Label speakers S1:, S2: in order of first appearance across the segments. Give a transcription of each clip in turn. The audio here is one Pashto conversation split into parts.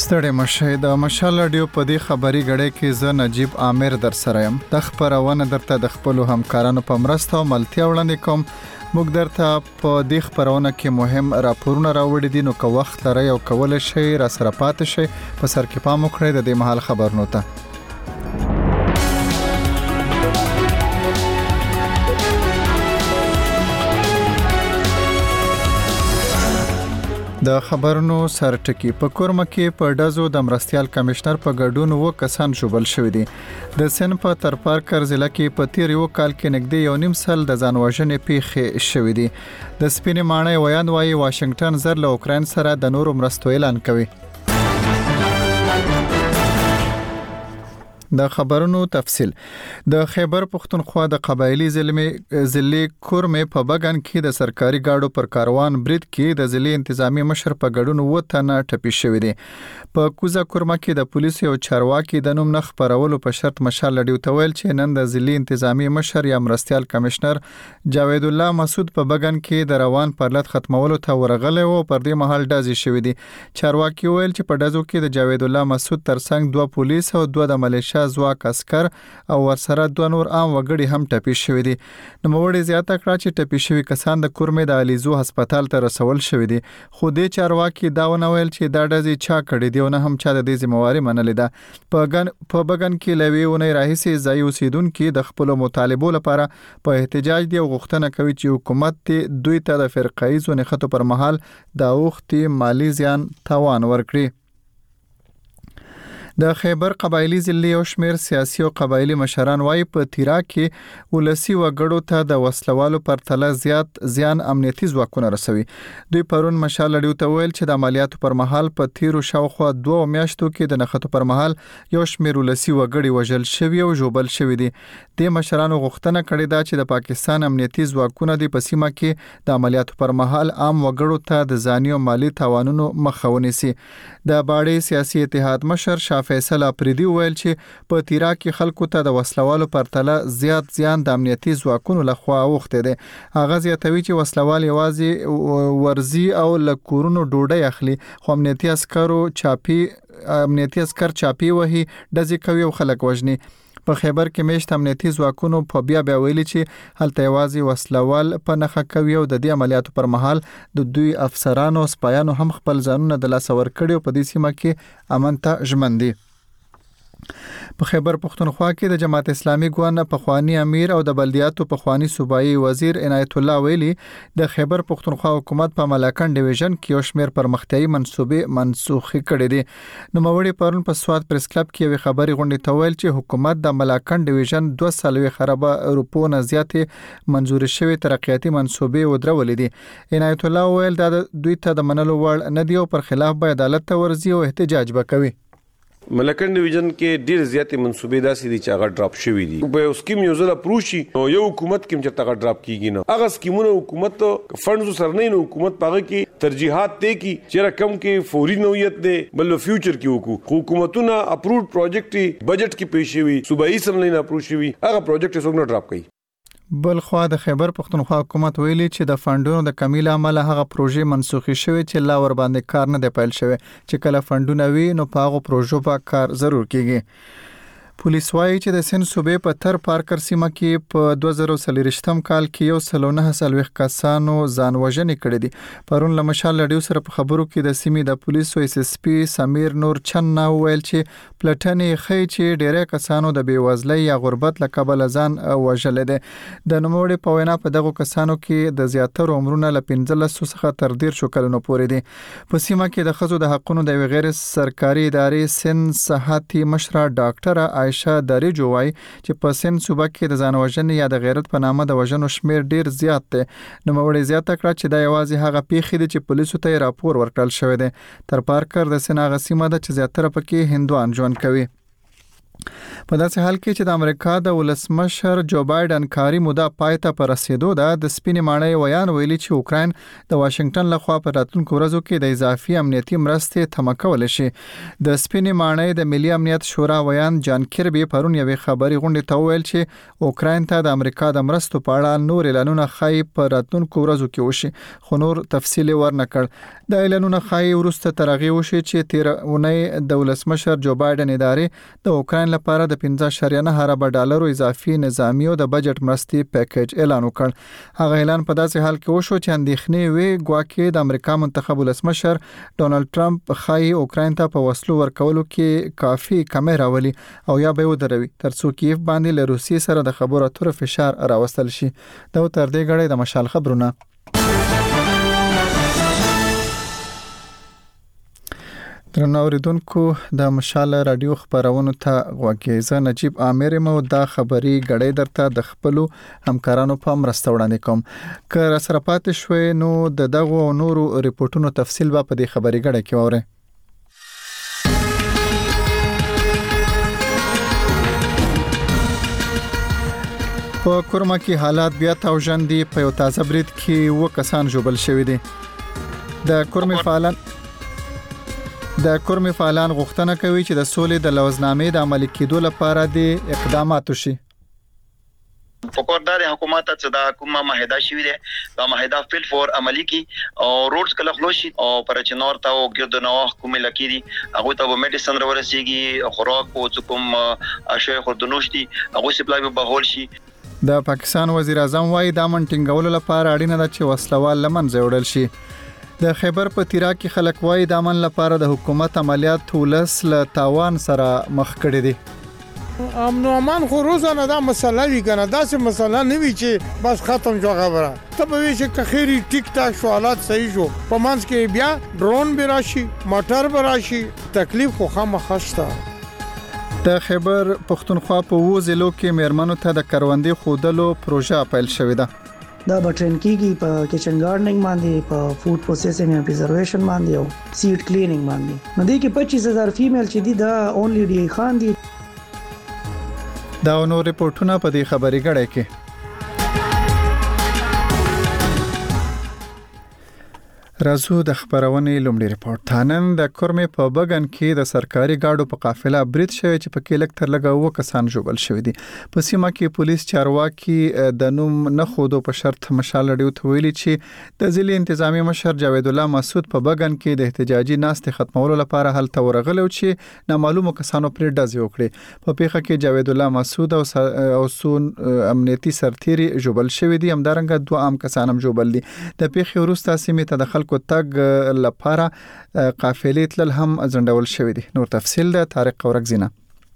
S1: ستړي مشه د مشال رادیو په دې خبري غړې کې زه نجیب عامر در سره يم. د خبرونه درته د خپل همکارانو په مرسته او ملتیا وړاندې کوم. موږ درته په دې خبرونه کې مهم راپورونه راوړي دي، نو که وخت لري او کول شي را سره پاتې شي. په سر کې پام وکړئ د دې محل خبرونو ته. د خبرونو سرټکی په کورمه کې په ډزو د مرستيال کمشنر په ګډون و کسان شوبل شوې دي. د سن په ترپارکر ضلع کې په تیر یو کال کې نږدې 1.5 سال د ځانوژنې پیښې شوې دي. د سپینې ماڼۍ ویان وايي واشنگټن زر له اوکرين سره د نورو مرستو اعلان کوي. د خبرونو تفصيل. د خیبر پختونخوا د قبایلی ضلع کورمه په بغان کې د سرکاري گاډو پر کاروان برید کې د ضلع انتظامی مشر په ګډون وته ټپي شوې دي. په کوزا کورمه کې د پولیسو او چارواکي د نوم نخ پرولو په شرط مشال لډیو تویل چې نن د ضلع انتظامی مشر یا مرستيال کمشنر جاوید الله مسعود په بغان کې د روان پرلط ختمولو ته ورغله او پر دې محل ډازې شوې دي. چارواکي ویل چې په ډازو کې د جاوید الله مسعود ترڅنګ 2 پولیس او 2 د ملیشیا ځواک عسكر او ورسره 2 نور عام وګړي هم ټپي شوې دي. نو موړي زیاته کړه چې ټپي شوی کسان د کورمه د الیزو هسپتال ته رسول شوې دي. خو دې چارواکي دا ونویل چې دا ډزې چا کړې دي او نه هم چا د دې ذمہواری منلې ده. په بغن کې لوي ونې راهیسي ځای اوسیدونکو د خپل مطالبو لپاره په احتجاج دی او غوښتنه کوي چې حکومت دوی ته د فرقایزو نخښتو پر مهال د اوختي مالی زیان تاوان ورکړي. د خیبر قبایلی ضلع او شمیر سیاسي او قبایلی مشران وايي په تیرا کې ولسی وګړو ته د وسلوالو پر تله زیات زیان امنیتي ځواکونه رسوي. دوی پرون مشال لډیو ته ویل چې د عملیاتو پر مهال په تیرو شاوخوا 2 میاشتو کې د نخښتو پر مهال یو شمیر ولسی وګړي وژل شوی او جوبل شوی دي. د مشرانو غوښتنه کړې ده چې د پاکستان امنیتي ځواکونه د پسیمه کې د عملیاتو پر مهال عام وګړو ته د ځاني او مالی تاوانونو مخه ونیسي. د باړې سیاسي اتحاد مشر فیصل اپریدي ویل چې په تیرا کې خلکو ته د وسلوالو پر تله زیات زیان د امنیتي ځواکونو لخوا اوخته دي. هغه زیاتوي چې وسلوال یوازې ورزي او لکورونو ډوډۍ اخلي، خو امنیتي عسكر چاپی وهي ډزې کوي او خلک وژني. په خیبر کې میشت امنیتي ځواکونو په بیا ویلي چې هلته یوازې وسلوال په نخښه کوي او د دې عملیاتو پر مهال د دوی افسرانو او سپایانو هم خپل ځانونه د لاس ور کړي او په دې سیمه کې امن ته ژمن دي. په خیبر پختونخوا کې د جماعت اسلامي ګوند پخوانی امیر او د بلدیاتو پخوانی صوبایي وزیر عنایت الله ویلي د خیبر پختونخوا حکومت په ملاکن ډیویژن کې یو شمیر پرمختیايي منصوبې منسوخي کړې دي. نو موړي پرون په سواد پریس کلب کې یو خبري غونډه تویل چې حکومت د ملاکن ډیویژن 2 سالوي خرابه روپو نه زیاتې منزور شوی ترقیاتي منصوبې ودرولې دي. عنایت الله ویل دا دوی ته د منلو وړ نه دی او پر خلاف به عدالت ته ورځي او احتجاج وکوي.
S2: ملکن ډیویژن کې ډیر زیاتې منصوبې داسې دي چې هغه ډراپ شوي دي. په سکیم یو ځل پروشي نو یو حکومت کې چې هغه ډراپ کیږي نه هغه سکیمونه حکومت فندز سره نه حکومت پاغه کې ترجیحات ته کې چې رقم کې فوري نوعیت ده بل فیوچر کې وکړو. حکومتونه اپروډ پروجیکټ بجټ کې پیښ شوی صوبایي سملې نه اپروډ شوی هغه پروجیکټ څنګه نه ډراپ کړي.
S1: بل خو د خیبر پختونخوا حکومت ویلي چې د فندونو د کمیل عمل هغه پروژې منسوخي شوی چې لا ور باندې کار نه دی پیل شوی چې کله فندونه وي نو په هغه پروژو په کار ضرور کیږي. پولیس وايي چې د سن صوبې په تر پارکر سیمه کې په 2023م کال کې 109 کسانو ځان وژنې کړې دي. پرون له مشال لډیو سره په خبرو کې د سیمې د پولیسو اس اس پی سمیر نور چنه ویل چې پلټنې خې چې ډېر کسانو د بیوزلۍ یا غربت له کبله ځان وژل دي. د نوموړي په وینا په دغه کسانو کې د زیاتره عمرونه له 15 څخه تر 13 کلونو پورې دي. په سیمه کې د خزو د حقونو د غیر سرکاري ادارې سن صحتي مشره ډاکټر عائشہ دریجو وايي چې په سن صوبه کې د ځان وژنې یا د غیرت په نامه د وژنو شمیر ډیر زیات دی. نو موړي زیاته کړه چې دا یوازې هغه پیښې دي چې پولیسو ته راپور ورکړل شوی دی. تر پارکر د سن هغه سیمه ده چې زیاتره پکې هندوان ژوند کوي. په داسې حال کې چې د امریکا د ولسمشر جو بایدن کاری موده پای ته پر رسیدو ده د سپینې ماڼۍ ویان ویلي چې اوکراین د واشنگټن لخوا په راتلونکو ورځو کې د اضافي امنیتي مرستې تمه کولی شي. د سپینې ماڼۍ د ملي امنیت شورا ویان جان کیربي پرون یوې خبري غونډې ته وویل چې اوکراین ته د امریکا د مرستو په اړه نور اعلانونه ښایي په راتلونکو ورځو کې وشي، خو نور تفصیل ورنکړ. د اعلانونه ښایي وروسته تر هغې وشي چې تېره اونۍ د ولسمشر جو بایدن ادارې د اوکراین لپاره د 15.9 ارب ډالرو اضافي نظامی او د بجټ مرستې پیکیج اعلان وکړ. هغه اعلان په داسې حال کې وشو چې اندېښنې وي ګواکې د امریکا منتخب ولسمشر ډونالد ټرمپ ښایي اوکراین ته په وسلو ورکولو کې کافي کمی راولي او یا به ودروي ترڅو کیف باندې له روسیې سره د خبرو اترو فشار راوستل شي. دا تر دې غړې د مشال خبرونه. درنو اوریدونکو د مشال رادیو خبرونو ته غوږی نجیب عامر مو دا خبري غړې درته د خپل همکارانو په مرسته وړاندې کوم. که را سره پاتې شوي نو د دغه نورو ریپورتونو تفصیل به په دې خبري غړې کې وره. په کورما کې حالات بیا توجن دي. په یو تازه برید کې و کسان جوړل شوی دي. د کورمي فعالان غوښتنه کوي چې د سولې د لوزنامې د عملي کېدو لپاره د اقدامات وشي.
S3: فقردار حکومت ته د حکومت معاهده شوی دی، دا معاهده فل فور عملی کی او روډز کله خلوشي او پر چنور ته او ګرد نو حکومت لکی دي هغه ته میډیسن ورسیږي، خوراک او کوم اشیاء خودنوش دي هغه سپلای به هول شي.
S1: د پاکستان وزیر اعظم وايي دا منټینګول لپاره اړینه ده چې وسلوال لمنځه وړل شي. د خیبر په تیرا کې خلک وايي د امن لپاره د حکومت عملیات ولس له تاوان سره مخ کړي دي.
S4: امن او امان خو روزانه دا مسله وی کنه، دا څه مسله نه وی چې بس ختم شو خبره. ته به وی چې کخيري ټیک ټاک شو، حالات صحیح شو، په مانس کې بیا ډرون به راشي، موټر به راشي، تکلیف خو خامخسته.
S1: د خیبر پښتونخوا په وزلو کې میرمنو ته د کروندې خودلو پروژه پیل شوې ده.
S5: دا بټرن کیږي په کچن گارډنینګ باندې، په فود پروسیسینګ او پریزرویشن باندې او سیډ کلینینګ باندې. نو دې کې 25000 فیمیل چې دي دا اونلی ډي خان دي.
S1: دا نو ریپورتونه په دې خبري غړې کې. رازو د خبرونې لومړی ریپورت. تانن د کورمې په بغن کې د سرکاري گاډو په قافله برید شوی چې په کې لک تر لګه و کسان جوړل شوی دي. په سیمه کې پولیس چارواکي د نوم نه خودو په شرط مشال لري او ویلي چې د ضلع انتظامی مشر جاوید الله مسعود په بغن کې د احتجاجي ناست ختمولو لپاره هل تورغلو چې نامعلومه کسانو پر ډز وکړي. په پیښه کې جاوید الله مسعود او سون امنیتي سرتيري جوړل شوی دي. همدارنګه دوه عام کسان هم جوړل دي. د پیښې وروسته سیمه ته دخل کو تګ لپاره قافلې تل هم ځنډول شوې دي. نور تفصیل د طارق قورک زینا.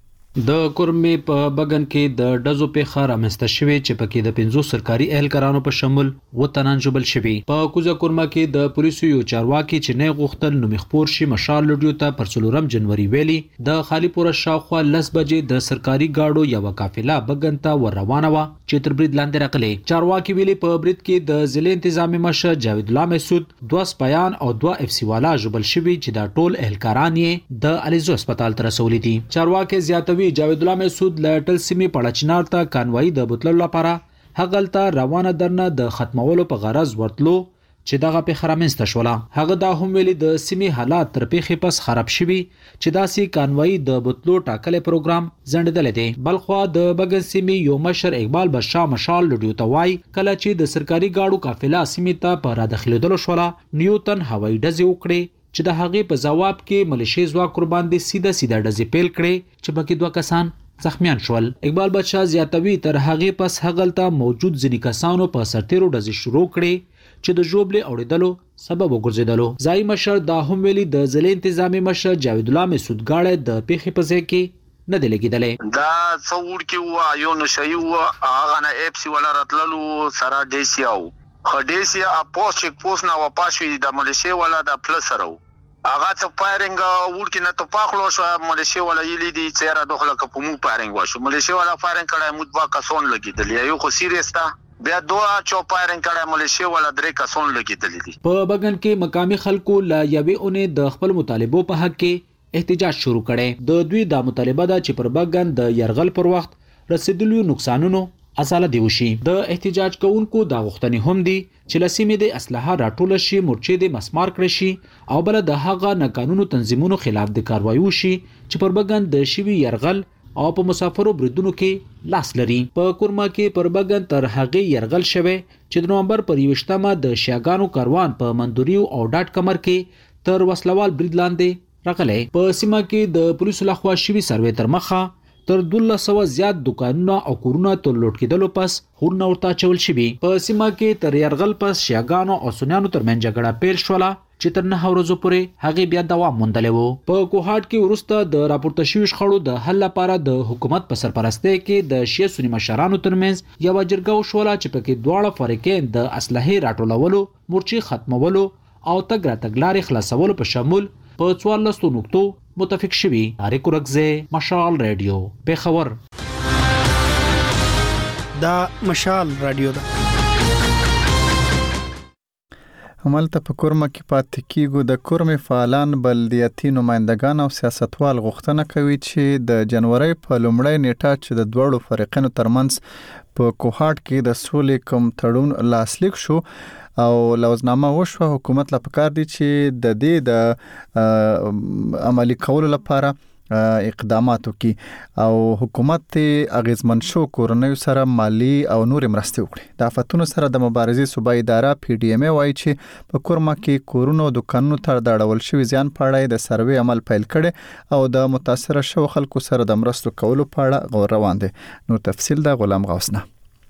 S6: د کورمې په بغن کې د ډزو پیښه رامنځته شوې چې پکې د 50 سرکاري اهلکارانو په شمول وطنان جوړل شوي. په کوزه کورما کې د پولیسو یو چارواکي چې نه غوښتل نو مخپور شي مشال لډیو ته پر 4 جنوري ویلي د خالی پور شاوخوا 10 بجې د سرکاري گاډو یو قافله بغن ته ور روانه و چې تر برید لاندې راغلي. چارواکي ویلي په برید کې د ضلع انتظامی مشر جاوید الله مسعود 2 سپایان او 2 اف سی والا جوړل شوي چې دا ټول اهلکاران یې د الیزو هسپتال ته رسولي دي. چارواکي زیاتوي جاوید الله مسعود لټل سیمه پړچنار ته کانوای د بوتلو لپاره هغلته روانه درنه د ختمولو په غرض ورتلو چې دغه په خرامنسته شوله. هغه دا هم ویلي د سیمه حالات تر پیخي پس خراب شوي چې داسې کانوای د بوتلو ټاکلې پروګرام ځنډدل دي. بلخوا د بغن سیمه یو مشر اقبال بشا مشال لډیو توای کله چې د سرکاري گاډو قافله سیمه ته پر داخليدل شوله نیوتن هوایي ډزې وکړي چې د هغې په جواب کې ملیشي ځواک قربان دي سیده ډزې پیل کړي چې بګي 2 کسان زخمیان شول. اقبال بادشاہ زیاتوي تر هغې پس هغلته موجود ځینی کسانو په سرتیرو ډزې شروع کړي چې د جوړبلې اوریدلو سبب وګرځیدلو. ځای مشر دا هم ویلي د ضلع انتظامی مشر جاوید الله مسعود غاړه د پیښې په ځای کې نه دی لګیدلې.
S3: دا څور کې و یو نو شي و هغه نه اف سی ولا راتللو سره دیسیاو خډیسیا اپوس چک پوس نه و پاشوي د ملیشي ولا د پلس سره هغه ته پایرنګ ورکه نه ته پاخلو شو ملیشي ولا یلی دي چیرې دخله کومو پایرنګ واشو ملیشي ولا پایرنګ کړه مو 2 کسون لګیدل یو خو سیریس تا بیا 2 چوپایرنګ کړه ملیشي ولا 3 کسون لګیدل دي.
S6: په بغن کې مقامی خلکو لا یوې اونې د خپل مطالبو په حق کې احتجاج شروع کړي. د دوی د مطالبه ده چې پر بګن د يرغل پر وخت رسیدلو نقصانونو ازاله دی وشي. د احتجاج کوونکو د غوښتنې هم دي چې لسیمې د اسلحه راټول شي، مورچې د مسمار کړي شي او بل د هغه ناقانونو تنظیمونو خلاف د کاروایی وشي چې پر بګن د شوی يرغل او په مسافرو بریدونو کې لاس لري. په کورما کې پر بګن تر هغه يرغل شوه چې د نومبر پر 21مه د شیاګانو کاروان په مندوریو او ډاټ کمر کې تر وسلوال برید لاندې راغلی. په سیمه کې د پولیسو لخوا شوی سروې تر مخه تر 1200 زیات دکانونه او کورونه تر لوټ کېدلو پس خورونه ورته چول شوي. په سیمه کې تر يرغل پس شیاګانو او سنیانو ترمنځ جګړه پیل شوله چې تر 9 ورځو پورې هغه بیا دوام موندلی و. په کوهاټ کې وروسته د راپورته شوي شخړو د حل لپاره د حکومت په سرپرستۍ کې د شیعه سني مشرانو ترمنځ یو جرګه وشوله چې پکې دواړه فریقین د اسلحې راټولولو، مورچې ختمولو او تګ راتګ لارې خلاصولو په شمول په 14 نقطو متفق شوي. طارق رکزه، مشال رادیو، پیښور.
S7: دا مشال رادیو ده.
S1: همالته په کورما کې پاتې کیږو. د کورمې فعالان، بلدیاتي نمائندگان او سیاستوال غوښتنه کوي چې د جنوري په لومړۍ نیټه چې د دوړو فریقینو ترمنځ په کوهاټ کې د سولې کوم تړون لاسلیک شو او لوزنامه وشوه، حکومت لا پکار دي چې د دې د عملی کولو لپاره اقدامات وکړي او حکومت ته اغیزمن شو کورنۍ سره مالی او نور مرستې وکړي. د آفتونو سره د مبارزې صوبایي اداره PDMA وایي چې په کورما کې کورونو او دکانونو ته د اړول شوي زیان په اړه د سروې عمل پیل کړي او د متاثره شو خلکو سره د مرستو کولو په اړه غور روان دي. نور تفصیل د غلام غوثنه.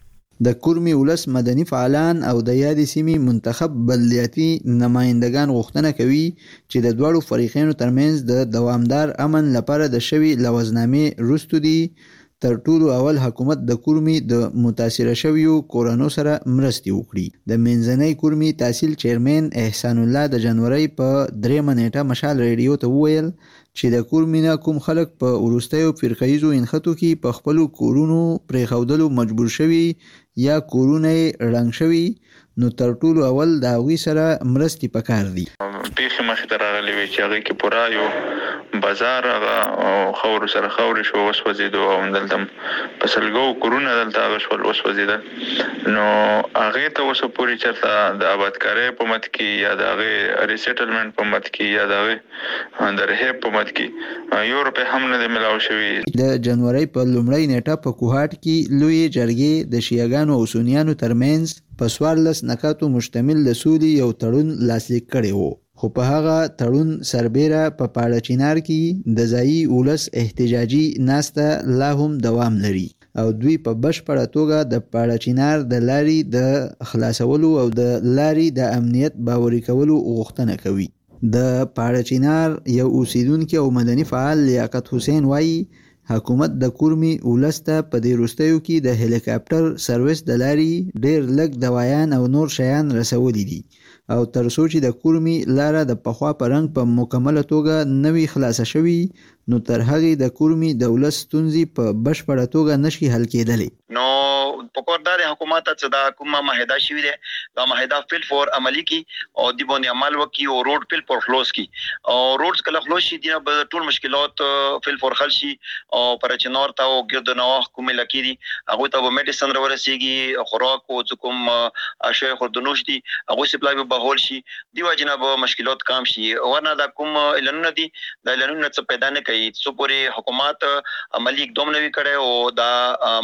S8: د کورمي ولس مدني فعالان او د یادې سیمې منتخب بلدیاتي نمائندگان غوښتنه کوي چې د دوړو فریقینو ترمنځ د دوامدار امن لپاره د شوي لوزنامې رستو دي تر ټولو اول حکومت د کورمي د متاثره شویو کورونو سره مرستې وکړي. د منځنۍ کورمي تحصیل چیرمن احسان الله د جنوري په 3 نیټه مشال رادیو ته وویل چې د کورمي نه کوم خلک په ورستیو فرقایزو انخطو کې په خپل کورونو پرېښودلو مجبور شوي یا کورونه رنګ شوي، نو تر ټولو اول د هغوی سره مرستې پکار دي.
S9: پیښې مخې ته راغلي وي چې هغې کې پوره یو بازار هغه خاورو سره خاورې شو وسوځېدو او دلته په سلګو کورونه دلته هغه شول وسوځېدل. نو هغې ته اوسه پورې چېرته د آبادکارۍ په مد کې یا د هغې ریسیټلمنټ په مد کې یا د هغې د رهیب په مد کې یو روپۍ هم نه دی ملاو شوي.
S8: د جنوري په لومړۍ نیټه په کوهاټ کې لویې جرګې د شیعاګانو او سنیانو ترمنځ په 14 نکاتو مشتمل د سولې یو تړون لاسلیک کړی و، خو په هغه تړون سربیره په پاړه چینار کې د ځایي ولس احتجاجي ناسته لا هم دوام لري او دوی په بشپړه توګه د پاړه چینار د لارې د خلاصولو او د لارې د امنیت باوري کولو غوښتنه کوي. د پاړه چینار یو اوسیدونکي او مدني فعال لیاقت حسین وایي حکومت د کورمي ولسته په دې وروستیو کې د هلیکاپټر سرویس د لارې ډېر لږ دوایان او نور شیان رسولي دي او تر څو چې د کورمي لاره د پخوا په رنګ په مکمله توګه نوي خلاصه شوي، نو تر هغې د کورمي د ولس ستونزې په بشپړه توګه نشي حل کېدلی.
S10: نو پکوردار حکومت ته دا کومه معاهده شوې ده، دا معاهده فل فور عملی کی او دی باندې عمل وکي او روډ فل فور خلاص کی او روډز کله خلاص شي دي به ټول مشکلات فل فور حل شي او پر چنور ته او ګرد نواه کومه لکې دي هغه ته به میډیسن ورسیږي، خوراک او کوم اشیاء خودنوش دي هغه سپلای به هول شي دی واجنه به مشکلات کم شي. ورنه دا کوم اعلانونه دي دا اعلانونه څه پیدا نه کوي څو پورې حکومت عملی اقدام نوي کړي او دا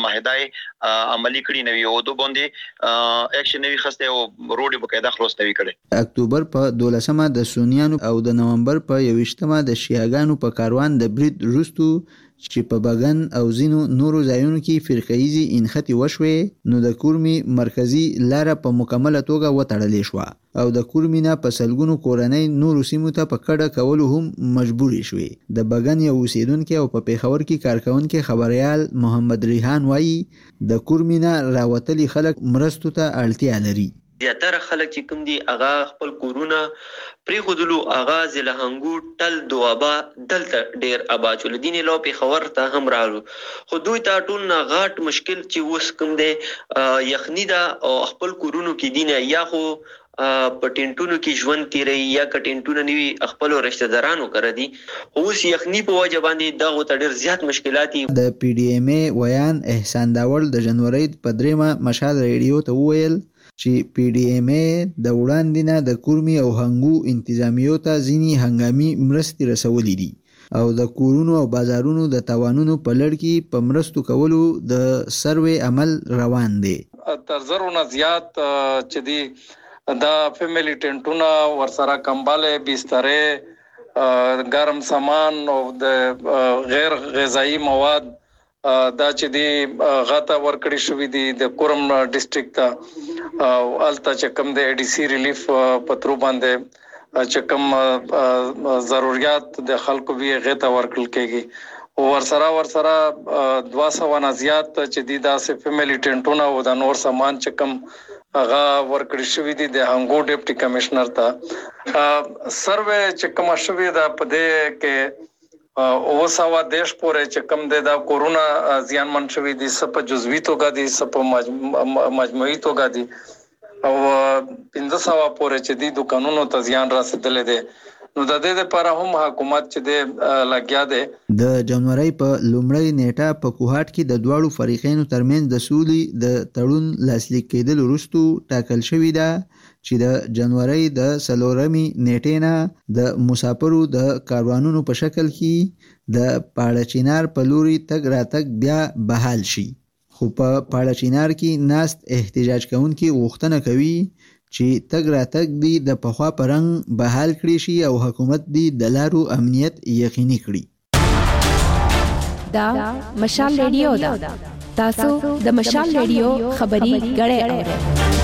S10: معاهده عملی کړي نوي او دو باندې اکشن نوي خسته او روډ په قاعده خلاص نوي کړي.
S8: اکتوبر په 12مه د سونیانو او د نومبر په 21مه د شیعاګانو په کاروان د برید وروستو چې په بګن او ځینو نورو ځایونو کې فرقایزي انخطې وشوې، نو د کورمي مرکزي لاره په مکمله توګه وتړلې شوه او د کورمي نه په سلګونو کورنۍ نورو سیمو ته په کډه کولو هم مجبورې شوې. د بګن یو اوسیدونکي او په پیښور کې کارکونکي خبريال محمد ریحان وایي د کورمي نه راوتلي خلک مرستو ته اړتیا لري.
S11: زیاتره خلک چې کوم دي هغه خپل کورونه پریښودلو، هغه زلهنګو ټل دوابا دلته ډیر آباد شول دي، نه پیښور ته هم راغلو، خو دوی ته ټول نه غاټ مشکل چې اوس کوم دی یخني ده او خپل کورونو کې دي نه یا خو په ټینټونو کې ژوند تیری یا کټینټونو نیوي خپل رشتہ دارانو کړی دي. اوس یخني په وجه باندې دغه ته ډېر زیات مشکلات دي.
S8: د پی ډی ایم ای ویان احسان داول د جنوري په 3 مشال ریډیو ته وویل چې پی ډی ایم ای د وړاندې نه د کورمي او هنګو انتظامیو ته ځینی هنګامي مرستې رسولې دي او د کورونو او بازارونو د توانونو په لړ کې په مرستو کولو د سروې عمل روان دی.
S12: تر زرونه زیات چې دی دا فیملی ټینټونه ورسره کمباله بسترې ګرم سامان او د غیر غذایی مواد دا چې دی غاټه ورکړی شوې دي د کورم ډیسټریکټ ته او الته چې کوم د ای ډی سی ریلیف پترو باندې چې کوم ضرورت د خلکو به غته ورکل کېږي ورسره 200 نه زیات چې د داسې فیملی ټینټونه او د نور سامان چې کوم هغه ورکړی شوی دی د هنګو ډیپټي کمشنر ته سروې چې کوم شوی دا په دې کې او سوا دیش پورې چې کوم د کورونا زیان من شوی دي سپ جزوی توګه دي سپ مجموعي توګه دي او 1500 پورې چې دي دکانونو ته زیان رسیدلې دي نو د دې لپاره هم حکومت چې د لګیا دی.
S8: د جنوري په لومړۍ نیټه په کوهاټ کې د دواړو فریقینو ترمنځ د سولې د تړون لاسلیک کېدل وروسته ټاکل شوې ده چې د جنوري د 4 نیټې نه د مسافرو د کاروانونو په شکل کې د پاړه چینار په لوري تګ راتګ بیا بحال شي. خو په پاړه چینار کې ناست احتجاج کوونکي غوښتنه کوي چې تګ راتګ دی د پخوا پرنګ بحال کړي شي او حکومت دی د لارو امنیت یقیني کړي.
S13: دا مشال ریډیو دا تاسو د مشال ریډیو خبري غړې اورئ.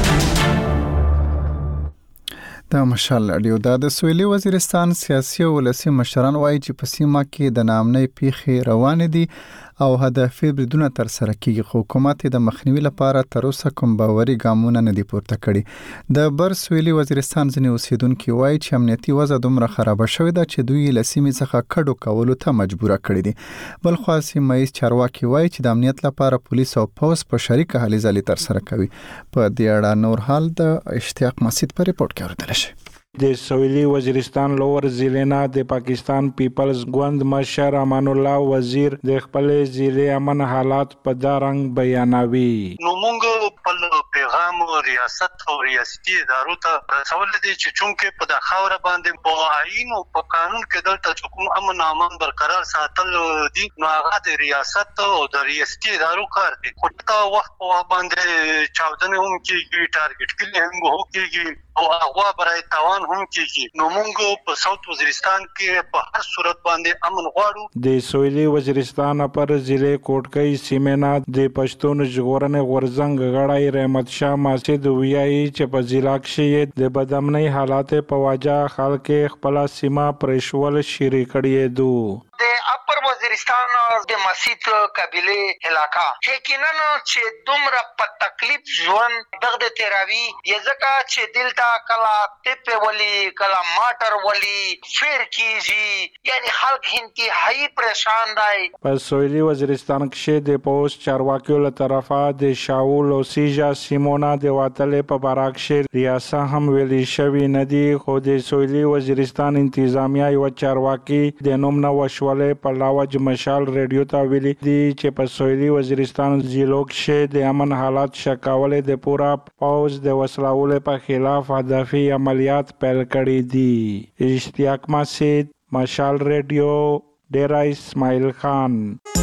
S1: د مشال ریډیو د سویلي وزیرستان سیاسي او ولسي مشران وایي چې په سیمه کې د نامنۍ پیښې روان دي او هدفي بریدونه تر سره کیږي خو حکومت د مخنیوي لپاره تر اوسه کوم باوري ګامونه نه دي پورته کړي. د بر سویلي وزیرستان ځینې اوسیدونکو وایي چې امنیتي وضع دومره خراب شوې ده چې دوی له سیمې څخه کډو کولو ته مجبور کړي دي. بل خو سیمه ییز چارواکي وایي چې د امنیت لپاره پولیس او پولیس په شریکه هلې ځلې تر سره کوي. په دې اړه نور حال د اشتیاق مسعود په ریپورت کې اوریدل شي.
S14: د سویلي وزیرستان لوور ضلع نه د پاکستان پیپلز ګوند مشر امان الله وزیر د خپل ضلع امن حالات په دارنګ بیانوي.
S15: نو موږ په پیغام ریاست او ریاستي ادارو ته رسول دي چې چونکه په د خاور باندې په آئین او په قانون کې دلته کوم امن امان برقرار ساتل دي نو هغه د ریاست او د ریاستي ادارو کار دي. خو ته وخت په باندې چاودنه هم کیږي ټارګټ کلی هم کیږي او هغه برای توان هم کیږي. نو موږ په ساوث وزیرستان کې په هر صورت باندې امن غواړو.
S14: د سویلي وزیرستان پر ضلع کوټکۍ سیمه د پښتون ژغورنې غورځنګ غړی رحمت شاه ماسد ویایي چې په ضلع کې د بدامنۍ حالات په وجه خلک خپل سیمه پرېښول شروع کړي دي.
S16: د اپر وزیرستان د مسجد قبيله علاقہ یقینا چې دومره په تکلیف ژوند دغه تیراوی یزکه چې دلته کلا ټپ ولی کلا ماټر ولی فیر کیږي یعنی خلک انتهایی پریشان دي.
S14: په سویلي وزیرستان کې د پوس چارواکیو له طرفه د شاول او سیجا سیمونا د واتلې په باراکشیر ریاسه هم ویلي شوی ندي. خو د سویلي وزیرستان انتظامیه یو چارواکي د نوم نه وشولې په لاوج مشال ریډیو ته ویلي دي چې په سویلي وزیرستان ضلع کې د امن حالات شکاولې د پورا پوز د وسلواو په خلاف هدفي عملیات پیل کړي دي. اشتیاق مسعود مشال ریډیو ډیرا اسماعیل خان.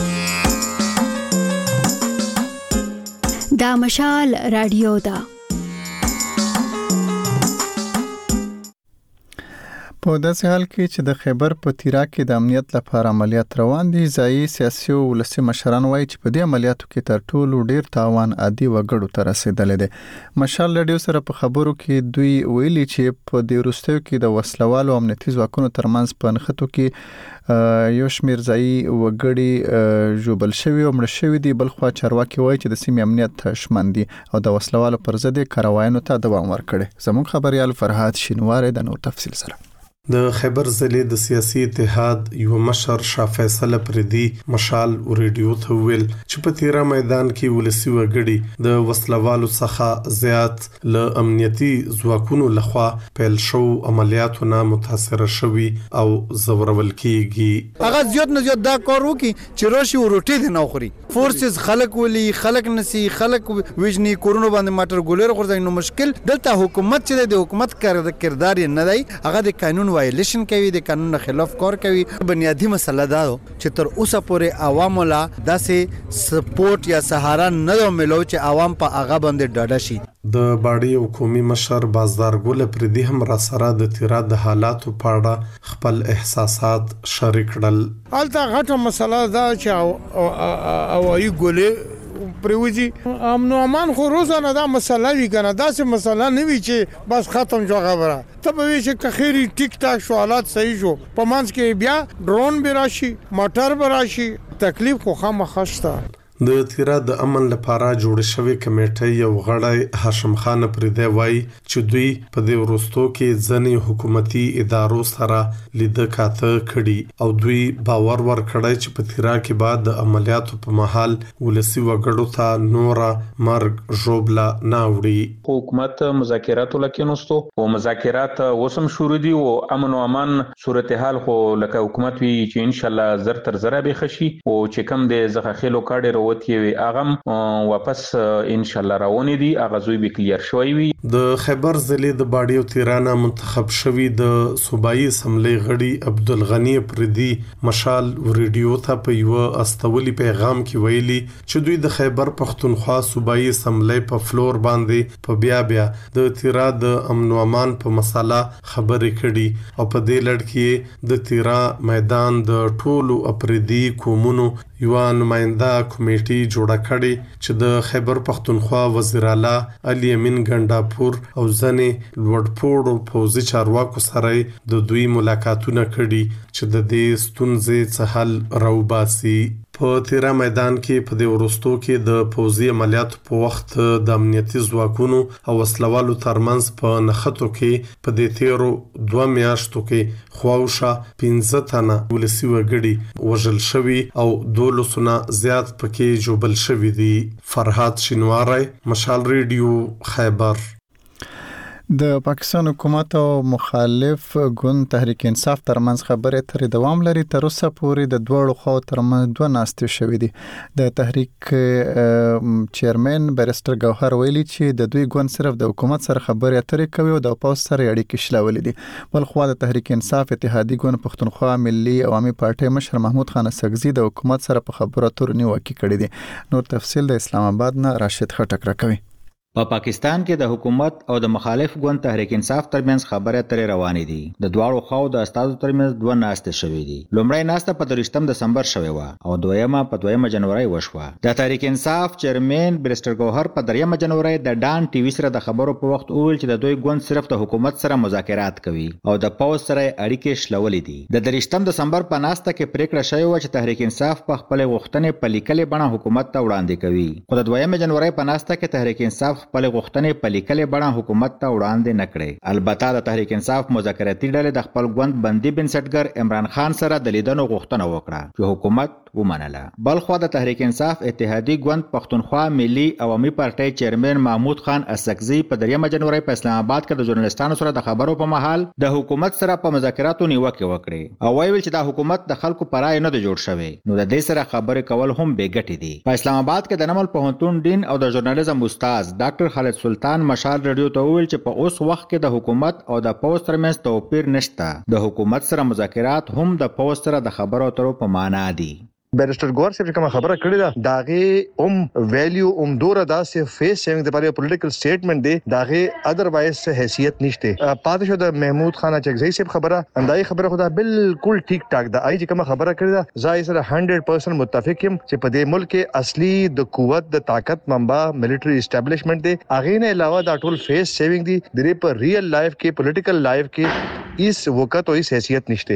S13: دا مشال رادیو دا
S1: په داسې حال کې چې د خیبر په تیرا کې د امنیت لپاره عملیات روان دي. ځایي سیاسي او ولسي مشران وایي چې په دې عملیاتو کې تر ټولو ډیر تاوان عادي وګړو ته رسیدلی دی. مشال ریډیو سره په خبرو کې دوی ویلي چې په دې وروستیو کې د وسلوالو امنیتي ځواکونو ترمنځ په نښتو کې یو شمېر ځایي وګړي ژوبل شوي او مړه شوي دي. بل خوا چارواکي وایي چې د سیمې امنیت ژمن دي او د وسلوالو پر ضد کاروایانو ته دوام ورکړي. زموږ خبريال فرهاد شینواری د نور تفصیل سره
S17: د خیبر ضلع د سیاسي اتحاد یو مشر شاه فیصل پردي مشال ریډیو ته ویل چې په تیرا میدان کې ولسی وګړي د وسلوالو څخه زیات له امنیتي ځواکونو لخوا پیل شو عملیاتونه متاثر شوي او زورول کیږي.
S18: هغه زیات نه زیات دا کار وکي چې راشي ورټي دي نوخري فورسز خلک ولي خلک نسی خلک وجني کورونو باندې ماټر ګولر خورځي نو مشکل دلته حکومت چې د حکومت کردار نه دی هغه د قانون وایلیشن کوي د قانون خلاف کار کوي. بنیادی مسله دا چې تر اوسه پورې عوامو لا داسې سپورټ یا سهارا نه ملو چې عوام په هغه باندې ډاډه شي.
S17: د باډي حکومي مشر بازدار ګل پردي هم را سره د تیرا د حالاتو په اړه خپل احساسات شریک کړل.
S4: الته غټه مسله دا چې اوایي ګولې پروزي امن او امان خو روزانه دا مسله وی کنه دا څه مسله نه وی چې بس ختم شو خبره ته به وی چې کخيري ټیک ټاک شو حالات صحیح شو په مانس کې بیا ډرون به راشي موټر به راشي تکلیف خو خامخښته.
S17: د تیرا د امن لپاره جوړ شوی کمیټه یو غړی هاشم خان پردی وای چې دوی په دې ورستو کې ځنې حکومتي ادارو سره لیده کاته کړي او دوی باور ورکړی چې په تیرا کې بعد د عملیاتو په محل ولسی وګړو ته نورا مرګ ژوبلا ناوړي.
S19: حکومت مذاکرات لکینوستو او مذاکرات وسم شروع دي او امن او امان صورتحال خو لکه حکومت وی چې ان شاء الله زر تر زره به خشي او چې کم د زخخلو کاډر وتیوي اغم واپس ان شاء الله راونی دي اغازوی به کلیر شوی وي.
S17: د خیبر ضلع د باډي او تیرانه منتخب شوی د صوبایي اسمبلی غړي عبدالغنی پردي مشال ریډیو ته په یو استولي پیغام کې ویلي چې دوی د خیبر پختونخوا صوبایي اسمبلی په فلور باندې په بیا د تیرا د امن او امان په مسله خبرې کړي او په دې لړ کې د تیرا میدان د ټولو اپریدي قومونو یو نماینده کمیټي جوړه کړې چې د خیبر پختونخوا وزیر اعلی علي امین ګنداپور او ځنې لوړپوړو پوځي چارواکو سره د دوی ملاقاتونه کړي چې د دې ستونزې څه حل راوباسي. په تیرا میدان کې په دې ورستو کې د پوځي عملیاتو په وخت د امنیتي ځواکونو او وسلوالو ترمنځ په نښتو کې په دې تیرو 2 میاشتو کې خواوشه 15 تنه ولسی وګړي وژل شوي او 12 زیات پکې جوبل شوي دي. فرحات شینواری مشال ریډیو خیبر.
S1: د پاکستان حکومت او مخالف ګوند تحریک انصاف ترمنځ خبرې تر دوام لري. تر اوسه پورې د دوه خو ترمنځ 2 ناستې شوې دي. د تحریک چیرمن بیرستر ګوهر ویلي چې د دوی ګوند صرف د حکومت سره خبرې اترې کوي او د پوز سره اړیکې شلولې دي. بل خو د تحریک انصاف اتحادیه ګوند پښتونخوا ملي عوامي پارټي مشر محمود خان سګزی د حکومت سره په خبرو اترو نیوکه کړې دي. نور تفصیل د اسلام آباد نه راشد خټک راکوي.
S20: په پاکستان کې د حکومت او د مخالف ګوند تحریک انصاف ترمنځ خبرې اترې روانې دي. د دواړو خواو د استادو ترمنځ 2 ناستې شوې دي. لومړی ناسته په 23 دسمبر شوې و او دویمه په 2 جنوري وشوه. د تحریک انصاف چیرمن بیرستر ګوهر په 3 جنوري د ډان ټي وي سره د خبرو په وخت وویل چې د دوی ګوند صرف د حکومت سره مذاکرات کوي او د پوز سره اړیکې شلولې دي. د 23 دسمبر په ناسته کې پریکړه شوې و چې تحریک انصاف په خپل غوښتنې په لیکلې بڼه حکومت ته وړاندې کوي. خو د 2 جنوري په ناسته کې تحریک انصاف خپل غوښتنې په لیکلې بڼه حکومت ته وړاندې نه کړې. البته د تحریک انصاف مذاکراتي ډلې د خپل ګوند بندي بنسټګر عمران خان سره د لیدنو غوښتنه وکړه چې حکومت ومنله. بل خو د تحریک انصاف اتحادیه ګوند پښتونخوا ملي عوامي پارټي چیرمن محمود خان اسکزی په 3 جنوري په اسلام آباد کې د ژورنالستانو سره د خبرو په محل د حکومت سره په مذاکراتو نیوکه وکړه او ویل چې د حکومت د خلکو پرای نه دی جوړ شوی نو د دې سره خبرې کول هم بې ګټې دي. په اسلام آباد کې د نمل پوهنتون ډین او د ژورنالیزم استاد ډاکټر خالد سلطان مشال ریډیو ته ویل چې په اوس وخت کې د حکومت او د پوز ترمنځ توپیر نشته. د حکومت سره مذاکرات هم د پوز سره د خبرو اترو په معنا دي.
S21: بیرستر ګوهر صاحب کوم خبره کړې ده داغه ویلیو دوره داسې فیس سیوینګ د لپاره پولیټیکل سټیټمنټ دی داغه ادروایز حیثیت نشته. پاتې شو د محمود خان چغزی صاحب خبره اندای خبره خدا بالکل ټیک ټاک ده. آی چې کوم خبره کړې ده زای سره 100% متفق یم چې په دې ملک کې اصلي د قوت د طاقت منبع ملټری اسټابلیشمنت دی. اغه نه علاوه دا ټول فیس سیوینګ دی د په ریل لایف کې پولیټیکل لایف کې اس وخت او اس حیثیت نشته.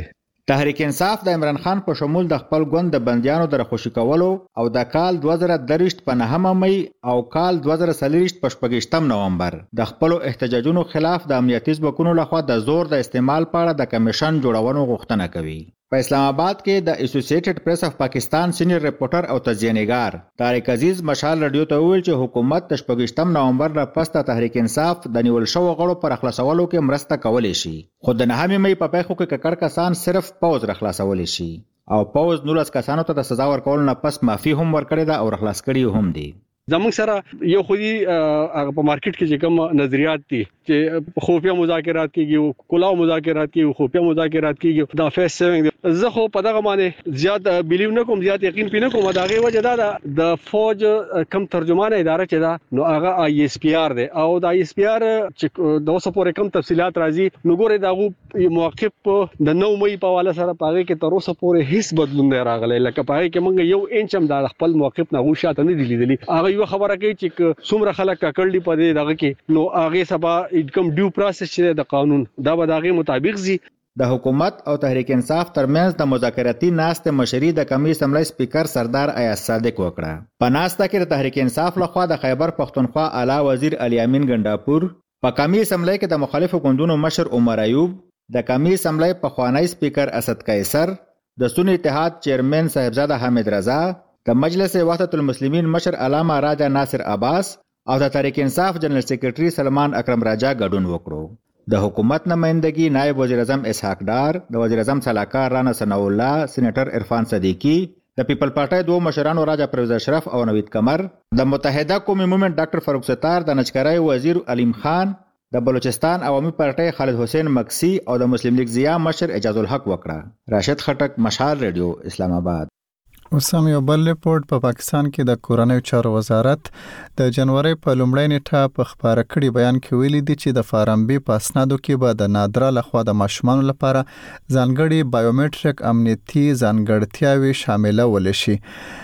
S20: تحریک انصاف د عمران خان په شمول د خپل ګوند د بندیانو د رخصتي کولو او د کال 2023 په 9 مې او کال 2023 په 18 نومبر د خپل احتجاجونو خلاف د امنیتي ځواکونو لخوا د زور د استعمال په اړه د کمیشن جوړونو غوښتنه کوي. په اسلام آباد کې د اسوسییټډ پریس اف پاکستان سینیئر ریپورټر او تجزیه‌نګار طارق عزیز مشال رادیو ته ویل چې حکومت د 18 نومبر را پس د تحریک انصاف د نیول شو غړو پر خلاصولو کې مرسته کولی شي، خو د 9 مې په پیښو کې ککړ کسان صرف پوز را خلاصولی شي او پوز 19 کسانو ته د سزا ورکول نه پس معافي هم ورکړې ده او خلاص کړي هم دي.
S2: زموږ سره یو خودي په مارکیټ کې چې کوم نظریات دي چې خفیه مذاکرات کیږي، کلاو مذاکرات کیږي، خفیه مذاکرات کیږي، دا فیس سیوینګ زه خو په دغه باندې زیات بیلیو نه کوم، زیات یقین پې نه کوم. دا غي وجه دا د فوج کم ترجمانه اداره چې دا نو هغه آی اس پی آر دی او د آی اس پی آر چې د اوسه پورې کم تفصيلات راځي نو ګوره دا موقف د 9 مې په حواله سره پاره کې تر اوسه پورې هیڅ بدلون نه راغلی، لکه پاره کې موږ یو انچ هم د خپل موقف نه غوښته نه دی لیدلی. هغه یو خبره کوي چې څومره خلک کړلی په دغه کې نو هغه سبا کوم ډیو پروسس چې د قانون دا به دغه مطابق زی.
S20: د حکومت او تحریک انصاف ترمنځ د مذاکراتي ناستې مشري د کمی اسمبلی سپیکر سردار ایاز صادق وکړه. په ناسته کې د تحریک انصاف لخوا د خیبر پښتونخوا اعلی وزیر علي امین ګنداپور، په کمی اسمبلی کې د مخالفو ګوندونو مشر عمر ایوب، د کمی اسمبلی پخوانی سپیکر اسد قیصر، د سنی اتحاد چیرمن صاحبزاده حامد رضا، د مجلس وحدت المسلمین مشر علامه راجا ناصر عباس او د تحریک انصاف جنرال سیکریټري سلمان اکرم راجا ګډون وکړو. د حکومت نمائندګي نائب وزیر اعظم اسحاق ډار، د وزیر اعظم سلاکار رانا ثناء الله، سېنیټر عرفان صدیقی، د پیپل پارټي دوه مشرانو راجا پرویز اشرف او نوید قمر، د متحده قومي موومېنټ ډاکټر فاروق ستار، د نجکرۍ وزیر علیم خان، د بلوچستان عوامي پارټي خالد حسین مکسی او د مسلم لیگ ضیا مشر اجاز الحق وکړه. راشد خټک، مشال ریډیو، اسلام آباد.
S1: اوسم یو بل ریپورت په پاکستان کې د کورنیو چارو وزارت د جنوري په لومړۍ نیټه په خبره کړي بیان کې ویلي دي چې د فارم بي په اسنادو کې به د نادره لخوا د ماشومانو لپاره ځانګړي بایومټریک امنیتي ځانګړتیاوي شامله ولشي.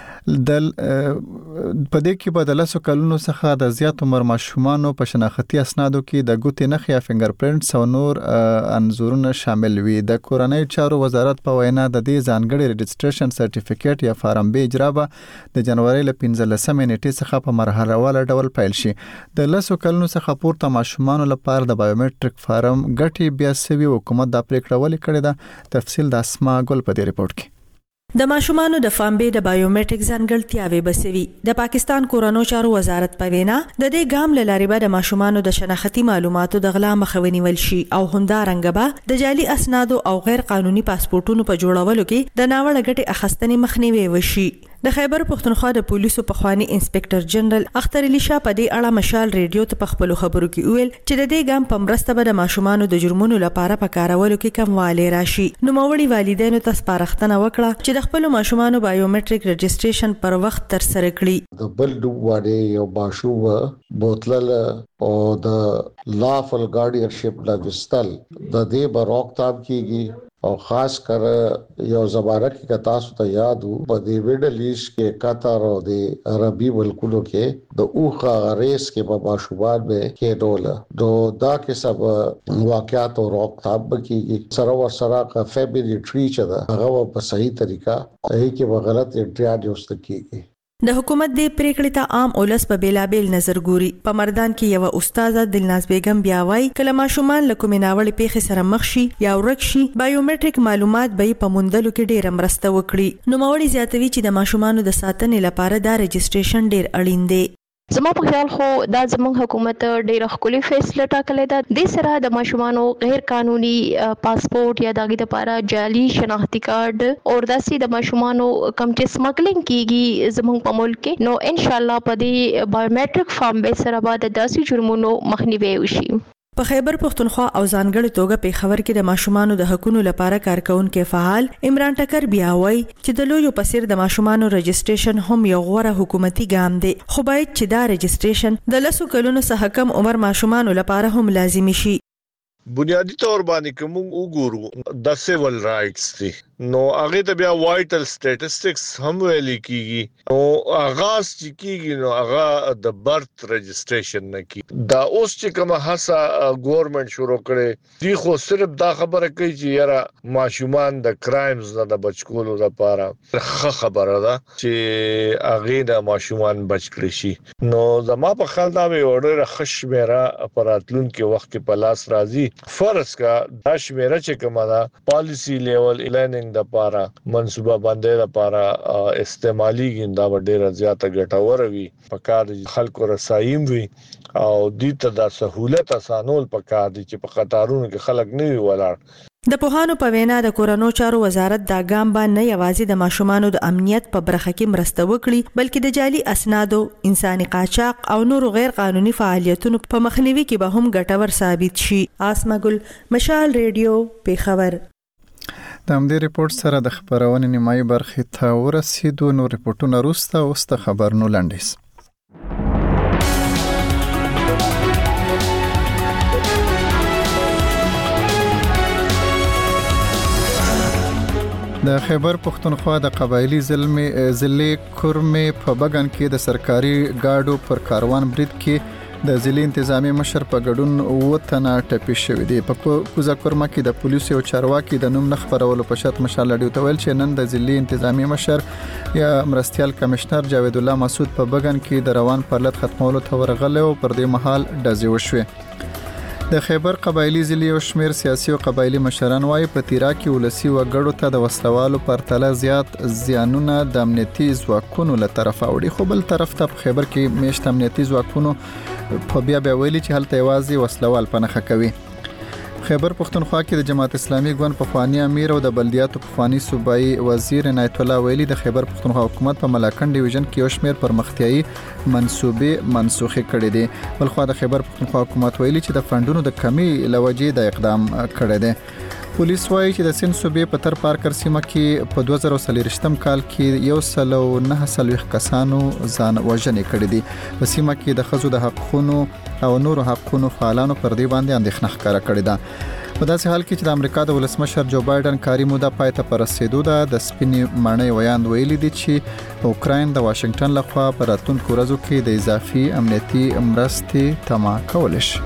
S1: د پدې کې به د 10 کلونو څخه د زیات عمر ماشومانو په شناختی اسنادو کې د ګوتې نښې یا فنگر پرینټس او نور انځورونه شامل وي. د کورنیو چارو وزارت په وینا د دې ځانګړي رجسټریشن سرټیفیکیټ یا فارم بي اجرا به د جنوري ل 15 نیټې څخه په مرحله ډول پیل شي. د 10 کلونو څخه پورته ماشومانو لپاره د بایومټریک فارم ګټي بیا سوي حکومت د پریکړه ولې کړې ده. تفصیل د اسما ګل په دې ریپورت کې.
S22: د ماشومانو د فامبي د بایومټریک ځانګړتیاوې بسوي. د پاکستان کورنیو چارو وزارت په وینا د دې ګام لاري به د ماشومانو د شناختی معلوماتو د غلا مخه ونیول شي او همدارنګه به د جعلي اسنادو او غیر قانوني پاسپورتونو په جوړولو کې د ناوړه ګټې اخیستنې مخنیوي وشي. د خیبر پښتونخوا د پولیسو پخوانی انسپکټر جنرال اختر علي شاه په دې اړه مشال ریډیو ته په خپل خبرو کې ویل چې د دې ګام په مرسته به د ماشومانو د جرمونو لپاره په کارولو کې کموالی راشي. نو موري والدینو ته سپارښتنه وکړه چې د خپل ماشومانو بایومټریک رجسټریشن پر وخت تر سره کړي.
S23: د بل ډوب باندې یو ماشوم بوتل او د لافل ګارډینشپ لا وستل د دې بروقتاب کیږي او خاص کر یو زمانہ کې تاسو ته یاد وو په دې ویډل ایسټ کې قطر او د عربي ملکونو کې د اوخه ریس کې په ماشومان به کې ډول دو دا کې سب واقعات او روکتاب کیږي. سره کا فیملی ټری چې دا هغه په صحیح طریقه صحیح کې به غلط انټریاډ یوست کیږي.
S22: د حکومت د پریکړې ته عام اولس په بیلابیل نظر ګوري. په مردان کې یو استاد دلناز بیگم بیا وای کله ماشومان له کومې ناوړې پیښې سره مخ شي یا ورک شي بایومټریک معلومات به په موندلو کې ډېر مرسته وکړي. نو موري زیاتوي چې د ماشومانو د ساتنې لپاره دا رجسټریشن ډېر اړین دی.
S24: زما په خیال خو دا زموږ حکومت ډیره خولي فیصله ټاکلې ده. د سره د ماشومانو غیر قانوني پاسپورت یا دغه لپاره جعلي شناختی کارت او داسې د ماشومانو کم چې سمګلینګ کیږي زموږ په ملک کې نو ان شاء الله په دې بایومټریک فارم به سره بعد د داسې جرمونو مخنیوي وشي.
S22: په خیبر پښتونخوا او ځانګړي توګه په خبر کې د ماشومانو د حقوقو لپاره کارکونکو فعال عمران ټکر بیا وایي چې د لویو پسیر د ماشومانو رجسټریشن هم یو غوړه حکومتي ګام دی خو باید چې دا رجسټریشن د 10 کلونو څخه کم عمر ماشومانو لپاره هم لازمي شي.
S3: بنیادی تور باندې کوم وګورو د سیول رائټس دي نو هغه ته بیا وایټل سټیټسټکس هم ویل کیږي او اغاز کیږي نو هغه د برث رجسټریشن نه کی دا اوس چې کومه هڅه ګورنمنت شروع کړي دی خو صرف دا خبره کوي چې یاره ماشومان د کرایمز نه د بچکولو لپاره ښه خبره ده چې هغه د ماشومان بچ کړي شي نو زما په خیال دا به اورره خشمره اپراتلون کې وخت کې په لاس راځي فرض کا دا شمیره چې کومه ده پالیسی لیول اعلانینګ د لپاره منصوبه بندۍ لپاره استعمالي ګندا ډیره زیاته ګټور وي په کار خلکو رسایم وي او د ته د سہولت اسانول په کار دي چې په قطارونو کې خلک نه وي ولاړ
S22: د پوهانو په وینا د کورونو چارو وزارت دا ګام باندې یوازې د ماشومانو د امنیت په برخه کې مرسته وکړي بلکې د جعلي اسنادو انساني قاچاق او نور غیر قانوني فعالیتونو په مخنیوي کې به هم ګټور ثابت شي. اسمه ګل، مشال ریډیو، پیښور.
S1: د همدې ریپورت سره د خبرونې نیمایي برخې ته ورسېدو. نو ریپورتونه وروسته اوس د خبرونو لنډیز. د خیبر پختونخوا د قبایلی ضلع کورمې په بګن کې د سرکاري گاډو پر کاروان برید کې د ضلع انتظامی مشر په ګډون وطن ټپي شوی دی. په کوزا کورما کې د پولیسو او چارواکي د نوم نخبرولو په شرط مشال لډیو ته ویل چې نن د ضلع انتظامی مشر یا مرستيال کمشنر جاوید الله مسعود په بګن کې د روان پرلط ختمولو ته ورغله او پر دې مهال ډزې وشوه. د خیبر قبایلی ضلع او شمیر سیاسي او قبایلی مشران وايي په تیرا کې ولسی وګړو ته د وسلوالو پر تله زیات زیانونه د امنیتي ځواکونو له طرفه وړي خو بل طرف ته په خیبر کې میشت امنیتي ځواکونو په بیا ویلي چې هلته یوازې وسلوال پنهخه کوي. خیبر پختونخوا کې د جماعت اسلامي ګوند پخوانی امیر او د بلدیاتو پخوانی صوبایي وزیر عنایت الله ویلي د خیبر پختونخوا حکومت په ملاکنډ ډیویژن کې یو شمیر پرمختیايي منصوبې منسوخه کړې دي. بلخو د خیبر پختونخوا حکومت ویلي چې د فندونو د کمی لوجې د اقدام کړی دی. پولیس وايي چې د سند صوبې په تر پارکر سیمه کې په 2023 کال کې 109 کسانو ځان وژنې کړې دي. په سیمه کې د خزو د حقونو او نورو حقونو فعالانو پر دې باندې اندېښنه ښکاره کړې ده. په داسې حال کې چې د امریکا د ولسمشر جو بایدن کاري موده پای ته رسیدو ده د سپینې ماڼۍ ویاند ویلي دي چې اوکراین د واشنگټن لخوا په راتلونکو ورځو کې د اضافي امنیتي مرستې تمه کولی شي.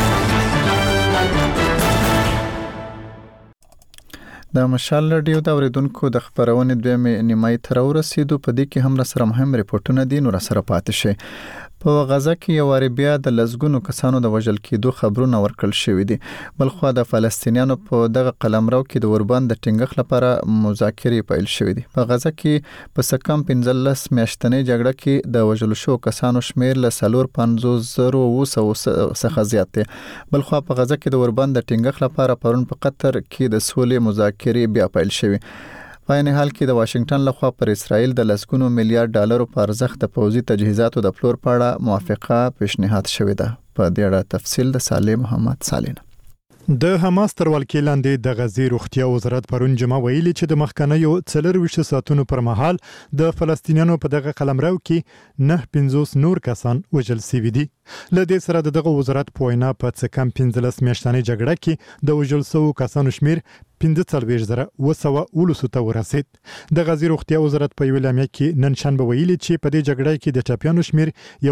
S1: د مشال رادیو د اوریدونکو د خبرونې دویمې نیمایي تر ورسېدو. په دې کې هم را سره مهم ریپورتونه دي نو را سره پاتې شي. په غزا کې یو واری بیا د لزګونو کسانو د وژل کېدو خبرونه ورکړل شوې دي. بلخو د فلسطینیانو په دغه قلمرو کې د اوربند د ټینګښت لپاره مذاکرې پیل شوې دي. په غزا کې په سکم 15 میاشتنۍ جګړه کې د وژل شو کسانو شمیر له 450,000 څخه زیات دی. بلخو په غزا کې د اوربند د ټینګښت لپاره پرون په قطر کې د سولې مذاکرې بیا پیل شوې. په عین حال کې د واشنگټن لخوا پر اسرائیل د لسګونو میلیارډ ډالرو په ارزښت د پوځي تجهیزاتو د پلور په اړه موافقه پیشنهاد شوې ده. په دې اړه تفصیل د صالح محمد سالین.
S5: د حماس تر ولکې لاندې د غزې روغتیا وزارت پرون جمعه ویلي چې د مخکنیو 24 ساعتونو پر مهال د فلسطینیانو په دغه قلمرو کې 950 نور کسان وژل شوي دي. له دې سره د دغه وزارت په وینا په څه کم 15 میاشتنۍ جګړه کې د وژل شوو کسانو شمیر 15,200 ته ورسید. د غزې روغتیا وزارت په ویلامه کې نن شنبه ویلي چې په دې جګړه کې د ټپیانو شمیر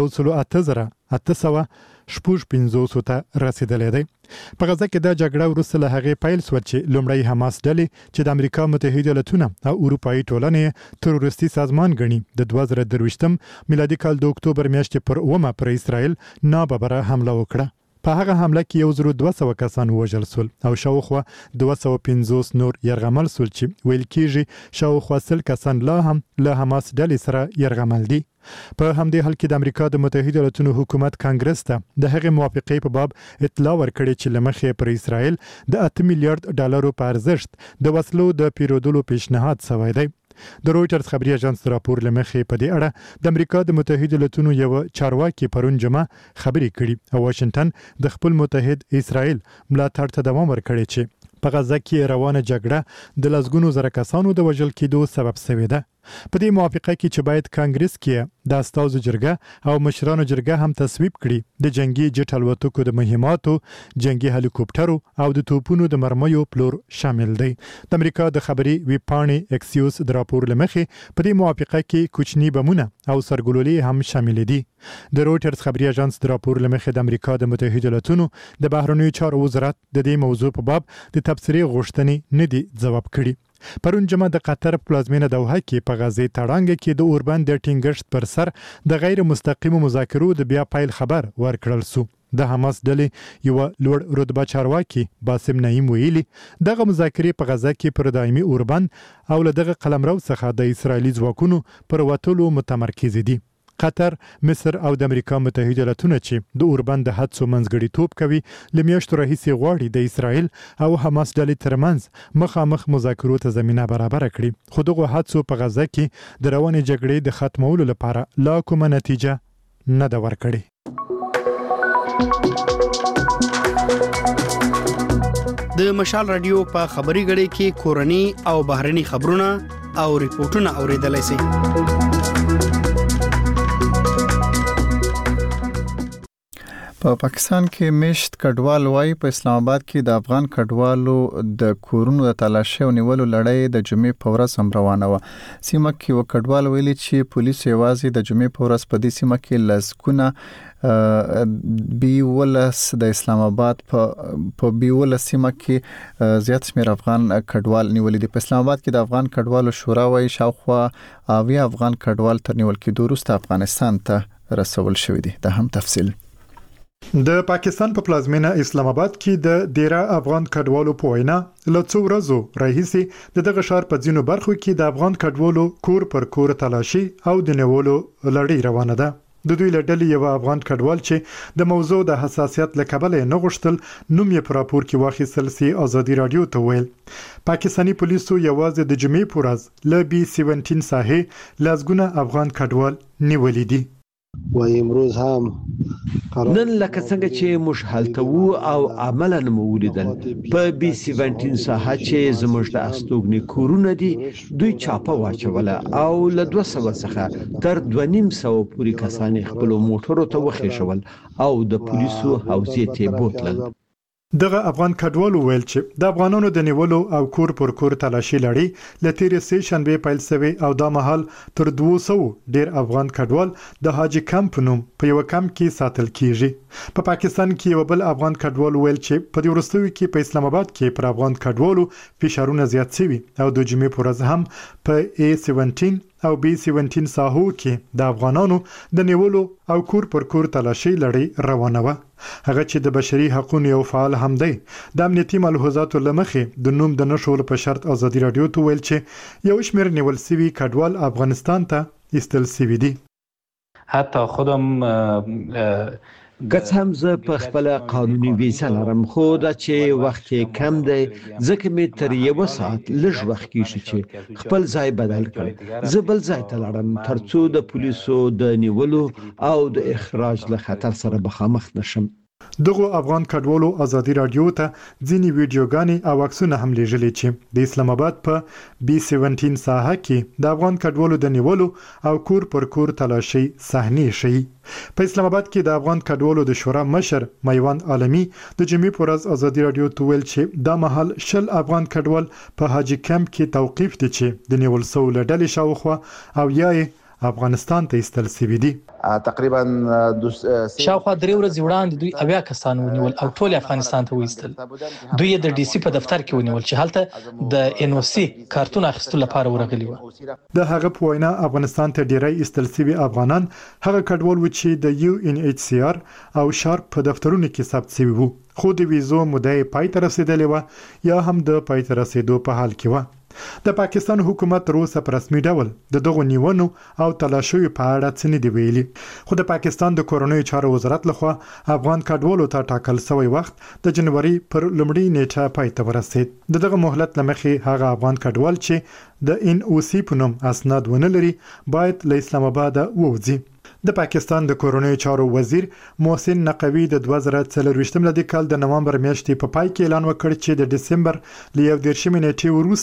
S5: 1,850 ته رسیدلی دی. په غزه کې د جګړه وروسته له هغې پیل شو چې لومړی حماس ډلې چې د امریکا متحده ایالاتونو او اروپایي ټولنې تروریستي سازمان ګڼي د 2023 میلادي کال د اکتوبر میاشتې پر 9 پر اسرائیل ناببره حمله وکړه. په هغه حمله کې 1200 کسان وژل شول او شاوخوا 250 نور يرغمل شول چې ویل کېږي شاوخوا 100 کسان لا هم له حماس ډلې سره يرغمل دي. په همدې حال کې د امریکا د متحده ایالاتونو حکومت کانګرس ته د هغې موافقې په باب اطلاع ورکړې چې لمخې پر اسرائیل د 8 میلیارډ ډالرو په ارزښت د وسلو د پیرودلو پیشنهاد شوی دی. د رويټرز خبري اژانس راپور لمخې په دې اړه د امریکا د متحده ایالاتونو یو چارواکي پرون جمعه خبري کړي او واشنگټن د خپل متحد اسرائیل ملاتړ ته دوام ورکړي چې په غزه کې روانه جګړه د لسګونو زره کسانو د وژل کېدو سبب شوې ده. په دې موافقه کې چې باید کانګرس کې د استازو جرګه او مشرانو جرګه هم تصویب کړي د جنگي جټ الوتکو د مهماتو، جنگي هلیکوپټرو او د توپونو د مرمیو پلور شامل دی. د امریکا د خبري ویب پاڼې اکسیوس د راپور لمخې په دې موافقه کې کوچني بمونه او سرګلولې هم شامل دي. د رويټرز خبري اژانس د راپور لمخې د امریکا د متحده ایالاتونو د بهرنیو چارو وزارت د دې موضوع په باب د تبصرې غوښتنې نه دي ځواب کړي. پرون جمعه د قطر پلازمینه دوحه کې په غزې تړانګ کې د اوربند د ټینګښت پر سر د غیر مستقیمو مذاکرو د بیا پیل خبر ورکړل سو. د حماس ډلې یو لوړ رتبه چارواکي باسم نعیم ویلي دغه مذاکرې په غزه کې پر دایمي اوربند او له دغه قلمرو څخه د اسرایلی ځواکونو پر وټولو متمرکز دي. قطر، مصر او د امریکا متحده ایالاتونه چې د اوربند د حدسو منځګړیتوب کوي لمیاشتو راهیسې غواړي د اسرایل او حماس ډلې ترمنځ مخامخ مذاکرو ته زمینه برابر کړي، خو دغه حدسو په غزه کې د روانې جګړې د ختمولو لپاره لا کومه نتیجه نه ده ورکړې.
S6: د مشال رادیو په خبري غړي کې کورني او بهرني خبرونه او ریپورتونه اوریدلای شئ.
S1: په پاکستان کې مشت کډوال وای په اسلام آباد کې د افغان کډوالو د کورونو د تلاشي او نیولو لړۍ د جمعې په ورځ هم روانه و. سیمه کې و کډوال ویلي چې پولیس یوازې د جمعې په ورځ په دې سیمه کې لسکونه بیولس د اسلام آباد په بیولس سیمه کې زیات شمیر افغان کډوال نیولې دي. په اسلام آباد کې د افغان کډوالو شورا وای شاوخوا 80 افغان کډوال تر نیول کېدو وروسته افغانستان ته رسول شوی دي. د هم تفصیل
S5: د پاکستان په پلازمینه اسلام آباد کې د ډیره افغان کډوالو په وینا له څو ورځو راهیسې د دغه ښار په ځینو برخو کې د افغان کډوالو کور پر کور تلاشي او د نیولو لړۍ روانه ده. د دوی له ډلې یو افغان کډوال چې د موضوع د حساسیت له کبله نه غوښتل نوم یې په راپور کې واخیستل سي ازادي رادیو ته ویل پاکستانی پولیسو یوازې د جمعې په ورځ له بي 17 ساحې لازګونه افغان کډوال نیولې دي.
S7: و امروز هم نن لکه څنګه چې موږ هلته وو او عملاً مو ولیدل په بي 17 ساحه چې زموږ د استوګنې کورونه دي دوی چاپه واچوله او له 200 څخه تر 250 پورې کسان خپل موټرو ته وخېښول او د پولیسو حوزې ته بوتلل.
S5: دغه افغان کډوال ویل چې د افغانانو د نیولو او کور پر کور تلاشي لړۍ له تیرې سه شنبه پیل شوی او دا مهال تر 200 ډیر افغان کډوال د حاجی کمپ نوم په یو کمپ کې ساتل کیږي. په پاکستان کې یو بل افغان کډوال ویل چې په دې وروستیو کې په اسلام آباد کې پر افغان کډوالو فشارونه زیات شوي او د جمعې پر ورځ هم په A17 او B17 ساحو کې د افغانانو د نیولو او کور پر کور تلاشي لړۍ روانه و. هغه چې د بشري حقوقو یو فعال هم دی د امنیتي ملحوظاتو لمخې د نوم د نشول په شرط ازادي رادیو ته ویل چې یو شمېر نیول سوي کډوال افغانستان ته ایستل سوي دي.
S7: حتی خودم ګڅ هم زه په خپل قانوني ویزه لرم خو دا چې وخت کم دی ځکه مې تر یو ساعت لږ وخت کېږي چې خپل ځای بدل کړم. زه بل ځای ته لاړم ترڅو د پولیسو د نیولو او د اخراج له خطر سره مخامخ نشم.
S5: دغه افغان کډوالو ازادي رادیو ته ځینی ویډیوګانې او عکسونه هم لیږلي چې د اسلام آباد په بي 17 ساحه کې د افغان کډوالو د نیولو او کور پر کور تلاشي صحنې شي. په اسلام آباد کې د افغان کډوالو د شورا مشر میوند عالمي د جمعې پر ورځ ازادي رادیو ته ویل چې دا مهال شل افغان کډوال په حاجی کمپ کې توقيف دي چې د نیول سو لړۍ شاوخوا او یای افغانستان ته ایستل سوي دي.
S9: تقریبا
S10: شاوخوا 3 ورځې وړاندې دوی اویا کسان ونیول او ټول افغانستان ته وایستل. دوی د ډي سي په دفتر کې ونیول چې هلته د ان او سي کارتون اخیستلو لپاره ورغلي و.
S5: د هغه په وینا افغانستان ته ډیری ایستل سوي افغانان هغه کډوال و چې د UNHCR او شارپ په دفترونو کې ثبت شوي وو خو د ویزو مدعي پای ته رسیدلې و یا هم د پای ته رسیدو په حال کې و. د پاکستان حکومت تر اوسه په رسمي ډول د دغه نیونو او تلاشیو په اړه څه نه دی ویلي خو د پاکستان د کورنیو چارو وزارت لخوا افغان کډوالو ته ټاکل شوی وخت د جنوري پر لومړۍ نیټه پای ته ورسید. دغه مهلت لمخې هغه افغان کډوال چې د NOC په نوم اسناد ونه لري باید له اسلام آباد ووځي. د پاکستان د کورنیو چارو وزیر محسن نقوی د 2024 لدی کال د نومبر میاشتې په پای کې اعلان وکړ چې د دسمبر ل 11 نیټې وروسته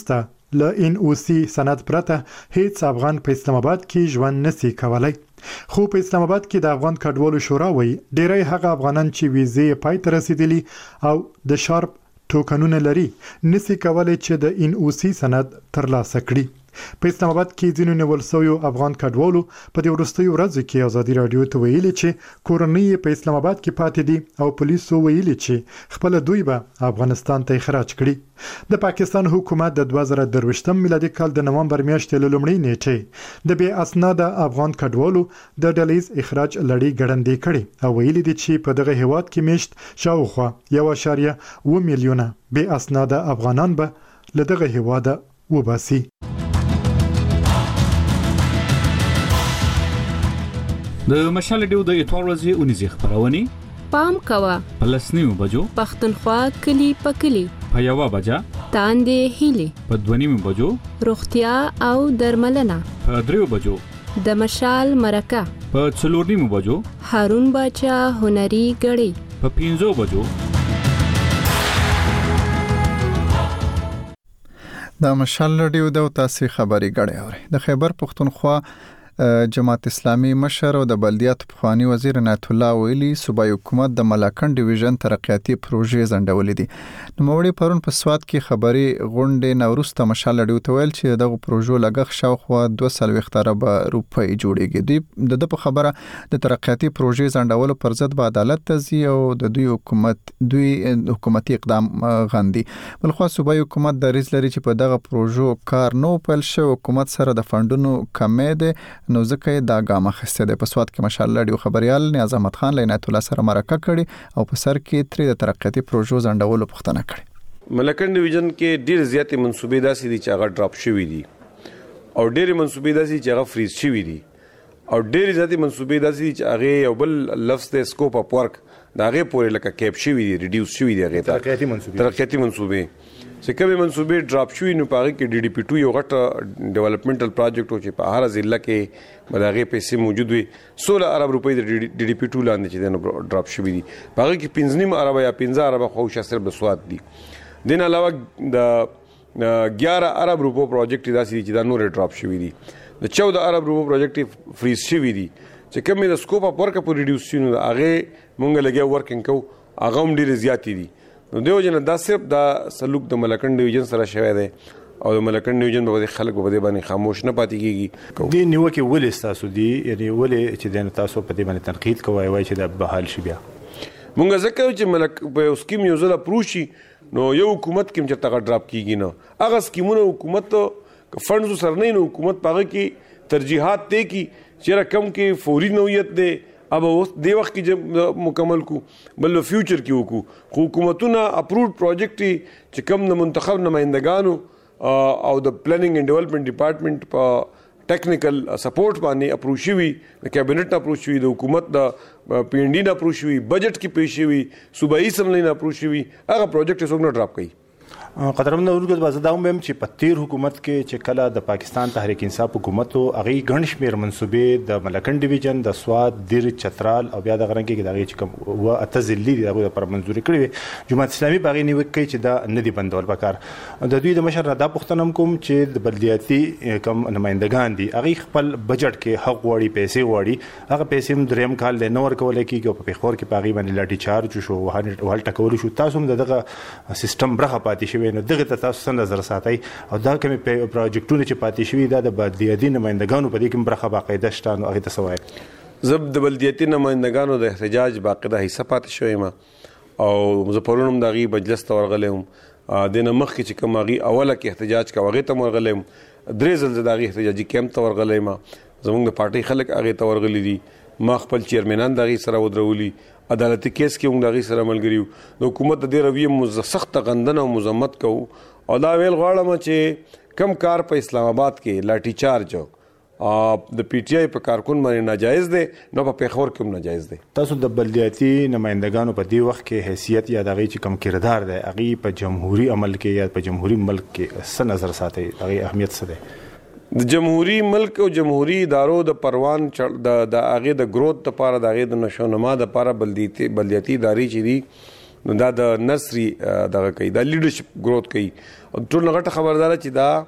S5: ل ان او سي سند پرته هیڅ افغان په اسلام آباد کې ژوند نسی کولای. خو په اسلام آباد کې د افغان کډوالو شورا وایي ډیری هغه افغانان چې ویزې پای ته رسیدلي او د شارپ ټوکنونه لري نسی کولای چې د ان او سی سند ترلاسه کړي. په اسلام آباد کې ځینو نیول شویو افغان کډوالو په دې وروستیو ورځو کې ازادي رادیو ته ویلي چې کورنۍ په اسلام آباد کې پاتې دي او پولیسو ویلي چې خپل دوی به افغانستان ته اخراج کړي. د پاکستان حکومت د 2023 میلادي کال د نومبر میاشتې له لومړۍ نیټې د بې اسناده افغان کډوالو د ډلیز اخراج لړۍ ګړندۍ کړي او ویلي دي چې په دغه هیواد کې میشت شاوخوا 1.2 میلیونه بې اسناده افغانان به له دغه هیواده وباسي.
S8: د مشال ډیو د اتوار ورځې اونیزه خبرونه
S9: پام کوه
S8: پلسنیو بجو
S9: پختونخوا کلی پکلی
S8: په یوا بجا
S9: تاندې هیلي
S8: په دونیمو بجو
S9: روغتیا او درملنه
S8: په دریو بجو
S9: د مشال مرکه
S8: په څلورنیمو بجو
S9: هارون باچا هنري غړي
S8: په 5 بجو.
S1: د مشال ډیو د تاسو خبري غړي اوري. د خیبر پختونخوا جماعت اسلامي مشر او د بلدیات پخوانی وزیر عنایت الله ویلي صوبایي حکومت د ملاکنډ ډیویژن ترقیاتي پروژې زندولې دي. نوموړي پرون په سواد کې خبري غونډې نورسته مشال ډیو ته ویل چې دغه پروژو لګښت شاوخوا 200 ارب روپۍ جوړیږي. د په خبره د ترقیاتي پروژې زندولو پر ضد به عدالت تزي او د دوی حکومتي اقدام غندي. بلخو صوبایي حکومت د ریز لري چې په دغه پروژو کار نو پیل شو. حکومت سره د فندونو کمې ده نو ځکه دا ګام اخیسته ده. په سواد کې ماشاءالله ډیو خبريال نیاز احمد خان عنایت الله سره مرکه کړي او په سر کې تر د ترقیاتي پروژو زندولو پوښتنه کړي.
S11: ملکن ډیویژن کې ډیر زیاتې منسوبې داسې دي چې هغه ډراپ شوي دي او ډیر منسوبې داسې چې هغه فریز شوي دي او ډیر زیاتې منسوبې داسې دي چې هغه یو بل لفظ د سکوپ اپ ورک دا هغه پورې لکه کیپ شوي دي ریډیوس شوي دي هغه ترقیاتي منسوبې چې کومه منسوبې ډراپ شوي نو پاره کې ډي ډي پی 2 یو غټ ډیولپمنټل پروجیکټ چې په هر ضلع کې مداغه پیسې موجود وي 16 ارب روپۍ د ډي ډي پی 2 لاندې چې نو ډراپ شوي دي پاره کې 15 ارب یا 15 ارب خو شاسر د سواد دي. دین علاوه د 11 ارب روپو پروجیکټ داسې چې دا نور ډراپ شوي دي. د 14 ارب روپو پروجیکټ فریز شوي دي چې کومه د سکوپ اپ ورک په ریډیوس شي نو هغه مونږ لګیا ورکینګ کو هغه هم ډیر زیات دي. نو دیو جن دا صرف دا سلوک د ملکن ډیویژن سره شوی دی او د ملکن ډیویژن په خلک په دې باندې خاموش نه پاتې کیږي.
S12: دې نیوکه ولې تاسو دی یعنی ولې چې د تاسو په دې باندې تنقید کوي وای چې د بحال شي بیا
S11: مونږ ځکه چې ملک په سکیم یو ځل پروشي نو یو حکومت کوم چې تاګه ډراپ کیږي نو هغه سکیمونه حکومت فندز سره نه نو حکومت پاګه کې ترجیحات ته کی چې رقم کې فوري نوعیت ده अब اوس د وخت کې مکمل کو بل فیوچر کې وکړو حکومتونه اپروډ پروجیکټ چې کوم د منتخب نمائندگانو او د پلانینګ اینڈ ډیولپمنٹ ډپارټمنٹ په ټیکنیکل سپورټ باندې اپروو شوی د کابینټ اپروو شوی د حکومت د پی ان ډی نه اپروو شوی بجټ کې پیښ شوی صوبایي اسمبلی نه اپروو شوی هغه پروجیکټ څنګه نه ډراپ کړي.
S12: قدرمن اورګد بازداوم بهم چې په تیر حکومت کې چې کله د پاکستان تحریک انصاف حکومت او هغه ګڼ شمیر منسوبې د ملکن ډیویژن د سواد دیر چترال او بیا د غرنګ کې دغه چې کوم و اتذلی دغه پر منزوري کړی جماعت اسلامي باغې نیو کوي چې دا ندی بندول پکار د دوی د مشر دا پښتنم کوم چې د بلدیاتي کم نمائندگان دي هغه خپل بجټ کې حق وړي پیسې وړي هغه پیسې هم دریم کال له نور کول کېږي په خور کې پاغي باندې لاټي چارج شو وهل ټکول شو تاسو هم دغه سیستم برخه پاتې شوی نو دغه تاسو څنګه نظر ساتي او دا کوم پروجیکټونه چې پاتې شوی دا د بلدیاتي نمائندگانو په دې کې برخه باقاعده شته نو هغه تاسو وایي
S11: زب د بلدیاتي نمائندگانو د احتجاج باقاعده حصہ پاتې شوی ما او زپرونم دغه مجلس ته ورغلم د نمخ کې چې کوم هغه اوله کې احتجاج کوي ته ورغلم درې ځل دغه احتجاجي کیمپ ته ورغلم زموږ د پارټي خلک هغه ته ورغلي دي ما خپل چیرمنان دغه سره ودرولي عدالتي کیس کې موږ دغه سره ملګریو د حکومت د رویه سخت غندنه او مذمت کو او دا ویل غواړم چې کم کار په اسلام آباد کې لاټي چارج د پی ټی آی په کارکون باندې ناجایز دی نو په پیښور کې هم ناجایز دی.
S12: تاسو د بلدیاتي نمائندگانو په دې وخت کې حیثیت یا دغه چې کم کردار دی هغه په جمهوریت عمل کې یا په جمهوریت ملک کې څه نظر ساتي هغه اهمیت څه دی؟
S11: د جمهوریت ملک او جمهوریت ادارو د پروان د هغه د گروث لپاره د هغه د نشونما لپاره بلدیاتي ادارې چې دي نو دا د نرسري دغه کوي د لیډرشپ گروث کوي ټول غټه خبردار چې دا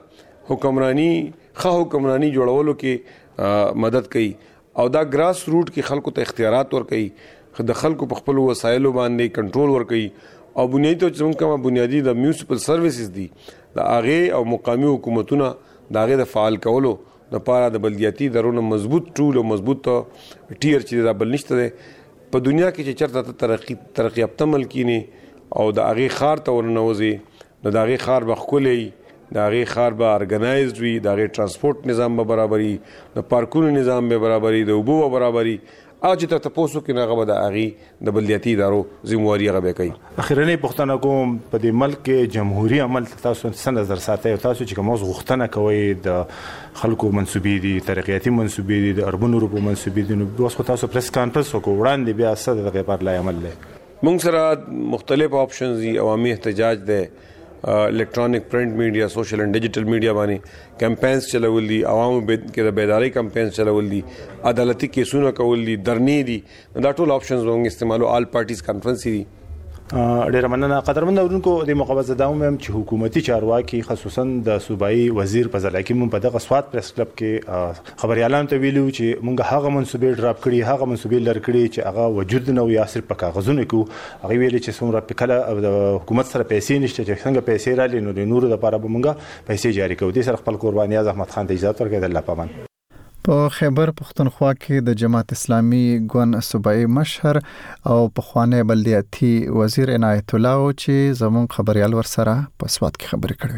S11: حکمرانی جوړولو کې مدد کوي او دا ګراس روټ کې خلکو ته اختیارات ور کوي، د خلکو په خپل وسایلو باندې کنټرول ور کوي او بنیادی ته څنګه بنیادی د میونسپل سرویسز دي د هغه او مقامی حکومتونه د هغه د فعال کولو د پاره د بلدیاتي درونو مضبوط ټول او مضبوط ټیر چې د بل نشته په دنیا کې چې چرته ترقی یافته ملکینی او د هغه خار ته ورنوځي د هغه خار بخولي د هغه خار به ارګنایزد وي، د هغه ترانسپورت نظام به برابرۍ، د پارکونو نظام به برابرۍ، د اوبو به برابرۍ، اج ته تاسو کې نه غو د هغه د بلدیاتي ادارو ذمہواری غو به کوي.
S12: اخیرنی پښتنه کوم په دې ملک کې جمهوریت عمل تاسو څنګه نظر ساتي او تاسو چې کوم غوښتنه کوي د خلکو منسوبې دي، ترقیاتي منسوبې دي، د اربن اروپا منسوبې دي، نو اوس تاسو پریس کانفرنس وکړو وړاندې بیا څه د غیر لای عمل لې
S11: موږ سره مختلف آپشنز دي. عوامي احتجاج ده، الکترونیک پرنٹ میډیا، سوشل اینڈ ډیجیټل میډیا باندې کمپاینز چلول دي، عوامو کې د بیداری کمپاینز چلول دي، عدالتي کیسونه کول دي، درنې دي، دا ټول آپشنز موږ استعمالو. آل پارټیز کانفرنس دي.
S12: ډیر مننه قدرمن اورونکو د مقبضه داوم چې حکومتي چارواکي خصوصا د صوبایي وزیر په ځل کې مون په دغه سواد پریس کلب کې خبريالان ته ویلو چې مونږ هغه منسوبې ډراپ کړي، هغه منسوبې لر کړي چې هغه وجود نه وي، صرف په کاغذونو کې هغه ویلي چې څومره په کله د حکومت سره پیسې نشته چې څنګه پیسې را لینو د نور لپاره به مونږه پیسې جاری کوو. د سر خپل قرباني احمد خان ته اجازه ورکړه د الله پامان.
S1: په خیبر پختونخوا کې د جماعت اسلامي ګوند صوبایي مشر او پخوانی بلدیاتي وزیر عنایت الله چې زمون خبريال ور سره په سواد کې خبرې کړې.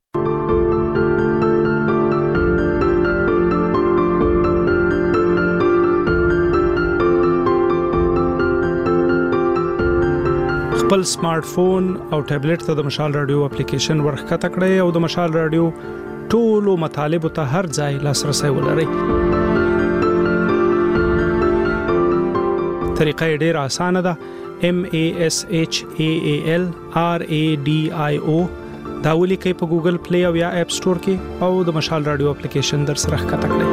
S13: خپل سمارټ فون او ټابلیټ ته د مشال رادیو اپلیکیشن ورخته کړئ او د مشال رادیو ټولو مطالب ته هر ځای لاسرسي ولرئ. طریقه ډېر اسانه ده. MASHAAL RADIO دا ولیکئ په ګوګل پلی او یا اپ سٹور کې او د مشال رادیو اپلیکیشن در سره ښکته کړئ.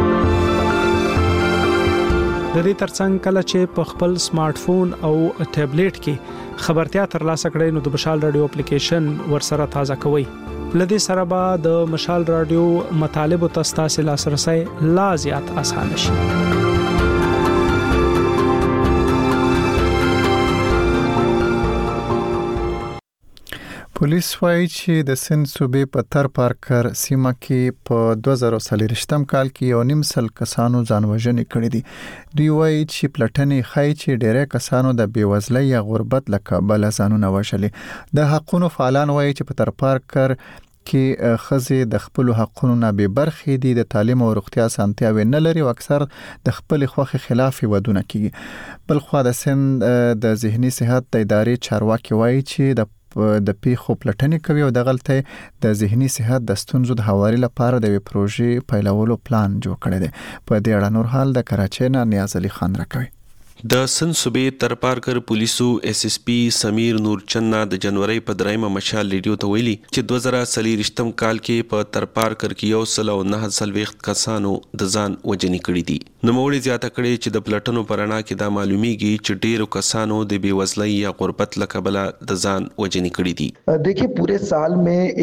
S13: د دې ترڅنګ کله چې په خپل سمارټ فون او ټابلیټ کې خبرتیا ترلاسه کړئ نو د مشال رادیو اپلیکیشن ور سره تازه کوئ. لدې سره به د مشال رادیو مطالب او تاسو لاسرسي لا زیات آسان شي.
S1: پولیس وايي چې د سند صوبې په تر پارکر سیمه کې په 2023م کال کې یو نیم سل کسانو ځانوژنې کړې دي. دوی وايي چې پلټنې ښایي چې ډېری کسانو د بیوزلۍ یا غربت له کبله ځانونه وژلي. د حقوقو فعالان وايي چې په تر پارکر کې خزې د خپل حقونو نه به برخې دي، د تعلیم او روغتیا سنتیاوي نه لري او اکثر د خپل خوخي خلاف ودونه کوي. بل خو د سند د ذهني صحت د ادارې چارواکي وايي چې د پیښو پلټنې کوي او د غلطه د ذهني صحت د ستونزو د هواري لپاره د پروژې پیلولو پلان جوړ کړی دی. په دې اړه نور حال د کراچۍ نه نیاز علي خان راکوي.
S14: د سند صوبې تر پارکر پولیسو SSP سمیر نور چننا د جنوري په 3 مشال ریډیو ته ویلي چې 2023م کال کې په تر پارکر کې یو سل او 9 کسانو د ځان وجنې کړې دي. نو موږ زیاته کړې چې د پلټنو پرانا کې دا معلومیږي چې ډیرو کسانو د بیوزلۍ یا غربت لکبله د ځان وجنې کړې دي.
S15: देखिए पूरे साल में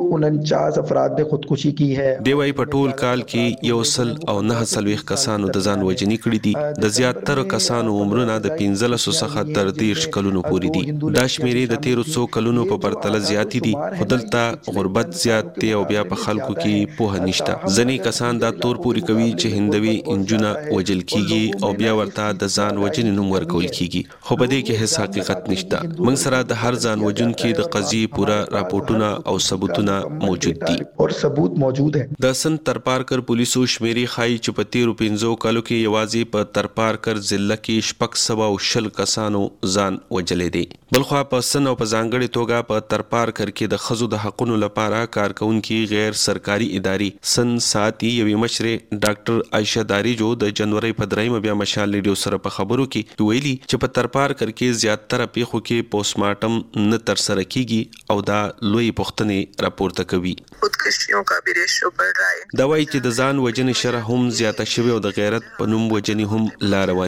S15: 149 افراد ने खुदकुशी की है.
S14: دی وايي په ټول کال کې یو سل او 9 کسانو د ځان وجنې کړې دي. د زیاتره کسانو عمرونه د 15 څخه تر 30 کلونو پورې دي. دا شمیرې د 1300 کلونو په پرتله زیاتې دي. خدلته غربت زیات دی او بیا په خلکو کې پوهه نشته. ځنې کسان دا تور پوری کوي چې هندوی انجونه وجل کیږي او بیا ورته د ځان وجنې نوم ورکول کیږي، خو په دې کې هیڅ حقیقت نشته. موږ سره د هر ځان وجن کې د قضیې پورا راپورټونه او ثبوتونه موجود دي
S15: او ثبوت موجود ہے.
S14: د سند تر پارکر پولیسو شمیرې خای چې په 13 کالو کې یوازې په تر پارکر ضلع کې 620 کسانو ځان وجلې دي. بلخوا په سن او په ځانګړي توګه په تر پارکر کې د خزو د حقونو لپاره کارکونکو غیر سرکاري ادارې سن ساتي یوې مشر ډاکټر عائشہ داری جو د جنوري په 3 بیا مشال ریډیو سره په خبرو کې ویلي چې په تر پارکر کې زیاتره پیښو کې پوسټمارټم نه تر سره کیږي او دا لوی پوښتنې راپورته کوي.
S16: خودکشیوں کا بھی ریشو بڑھ رہا ہے.
S14: دا وايي چې د ځان وجنې شرح هم زیاته شوی او د غیرت په نوم وجنې هم لا روانې دي.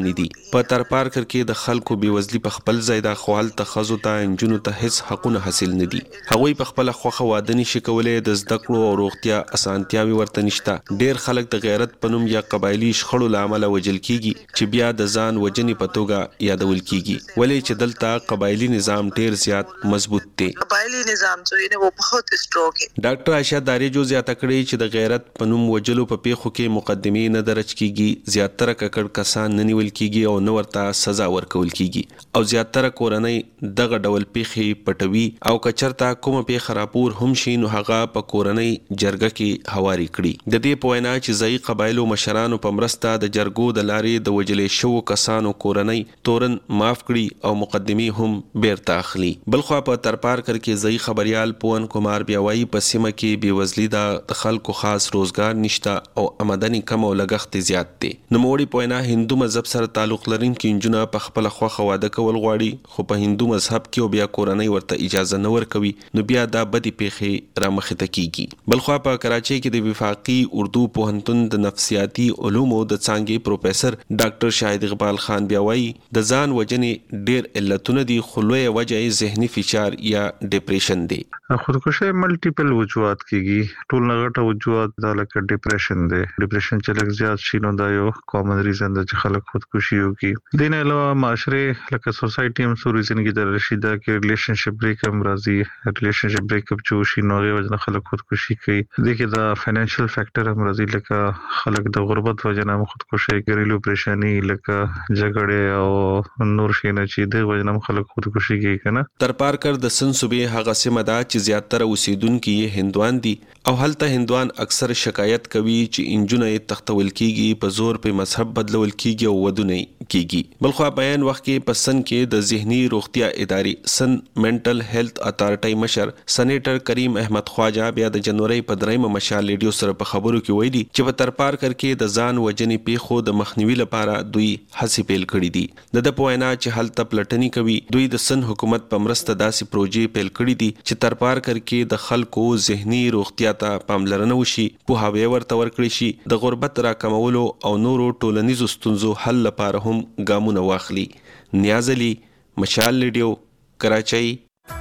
S14: په ترپارکر کې د خلکو بیوزلی په خپل ځای د خوال تخزو ته انجونو ته هیڅ حقونه حاصل نه دي. هغوی په خپل خوخه واده نشي کولای، د زده کړو او روغتیا اسانتیاوي ورته نشته. ډیر خلک د غیرت پنوم یا قبایلی شخړو لامل وجل کیږي چې بیا د ځان وجنې په توګه یادول کیږي، ولې چې دلته قبایلی نظام ډیر زیات مضبوط دی.
S16: قبایلی نظام جو ہے وہ بہت اسٹرانگ ہے.
S14: ډاکټر عائشہ داریجو زیاته کړی چې د غیرت پنوم وجلو په پیښو کې مقدمې نه درج کیږي، زیاتره ککړ کسان نه نیول کیږي او نو ورته سزا ورکول کیږي، او زیاتره کورنۍ دغه ډول پیښې پټوي او کچرتا کومه پیښه راپور هم شي نو هغه په کورنۍ جرګه کې هواري کړي. د دې په وینا چې ځایي قبایلو مشرانو په مرسته د جرګو د لارې د وجلې شوو کسانو کورنۍ تورن معاف کړي او مقدمې هم بیرته اخلي. بلخوا په ترپارکر کې ځایي خبريال پون کومار بیاوي په سیمه کې بیوزلی د خلکو خاص روزګار نشته او آمدنی کم او لګښت زیات دي. نوموړي په وینا هندو مذهب سره تعلق لرونکي نجونه په خپل خوخه واده کول غواړي، خو په هندو مذهب کې او بیا کورنۍ ورته اجازه نه ورکوي، نو بیا دا بدی پیښې را مخې ته کیږي. بلخوا په کراچۍ کې د وفاقي اردو پوهنتون د نفسیاتي علومو د څانګې پروفیسور ډاکټر شاهد اقبال خان بیاوي د ځان وجنې ډیر علتونه دي، خو لویه وجه یې ذهني فشار یا ډیپریشن دی.
S4: خودکشي ملټیپل وجوهات کیږي، ټول نغټه وجوهات دا لکه ډیپریشن دی. ډیپریشن چې لږ زیات شي نو دا یو کامن ریزن دی چې خلک خودکشي وکړي. دین علاوه معاشره لکه سوسایټي هم سو ریزن کې د رشیدا کې ریلیشنشپ بریک هم راځي، ریلیشنشپ بریک اپ جو شي نو غوښنه خلک خودکشي کوي. دغه دا فینانشل فیکٹر هم راځي، لکه خلک د غربت وجنه خودکشي کوي، ګریلو پریشانی لکه جګړه او نور شي نه چې د وجنه خلک خودکشي کوي کنه.
S14: ترپارکر د سن صوبې هغه سیمه ده چې زیاتره اوسیدونکو یې هندوان دي او هلته هندوان اکثر شکایت کوي چې انجونه یې تختول کیږي، په زور په مذهب بدلول کیږي او ودونه کیږي. بلخوا بیان وخت کې په سن کې د ذهني روغتیا ادارې سن منټل هیلث اتارټي مشر سېنیټر کریم احمد خواجه بیا د جنوري په 3 مشال ریډیو سره په خبرو کې ویلي چې په ترپارکر کې د ځان وجنې پیښو د مخنیوي لپاره دوی هڅې پیل کړې دي. د پوینا چې هلته پلټنی کوي، دوی د سن حکومت په مرسته داسې پروژې پیل کړې دي چې ترپارکر کې د خلکو ذهني روغتیا ته پاملرنه وشي، پوهاوی ورته ورکړي شي، د غربت راکمولو او نورو ټولنیزو ستونزو حل لپاره هم ګامونه واخلي. نیاز علي، مشال ریډیو، کراچۍ.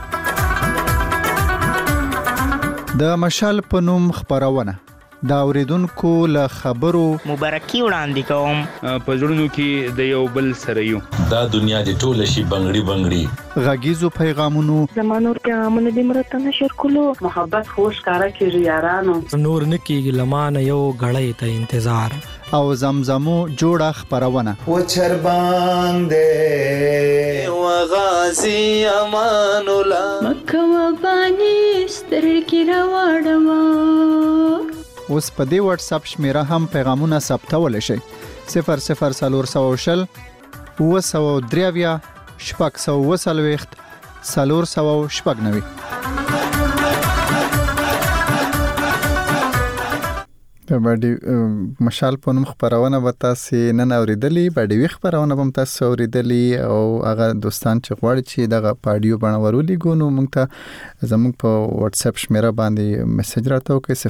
S1: د مشال په نوم خبرونه دا اوریدونکو له خبرو
S17: مبارکي وړاندې کوم.
S18: په ژوندونو کې د یو بل سره یو
S19: دا دنیا د ټوله شي بنگړي بنگړي
S1: غږیزو پیغامونو
S25: زمانور پیغامونه د مرته نشر کولو محبت خوش کارا کې یارانو
S26: نور نکیږي لمانه یو غړې ته انتظار
S1: او زمزمو جوړه خبرونه
S27: و چر باندې و غازی امان الله
S28: مکه و بانی سترګې راوړم.
S1: اوس په دې واتس اپ شمیره هم پیغامونه ثبتول شي 00400 203 شپږ 490 د باندې مشال په نوم خبرونه به تاسو نن اوریدلې، باندې خبرونه به تاسو اوریدلې او هغه دوستان چې غواړي چې دغه پاډیو بڼورولې ګونو موږ ته زموږ په واتس اپ شمیره باندې میسج راته وکړئ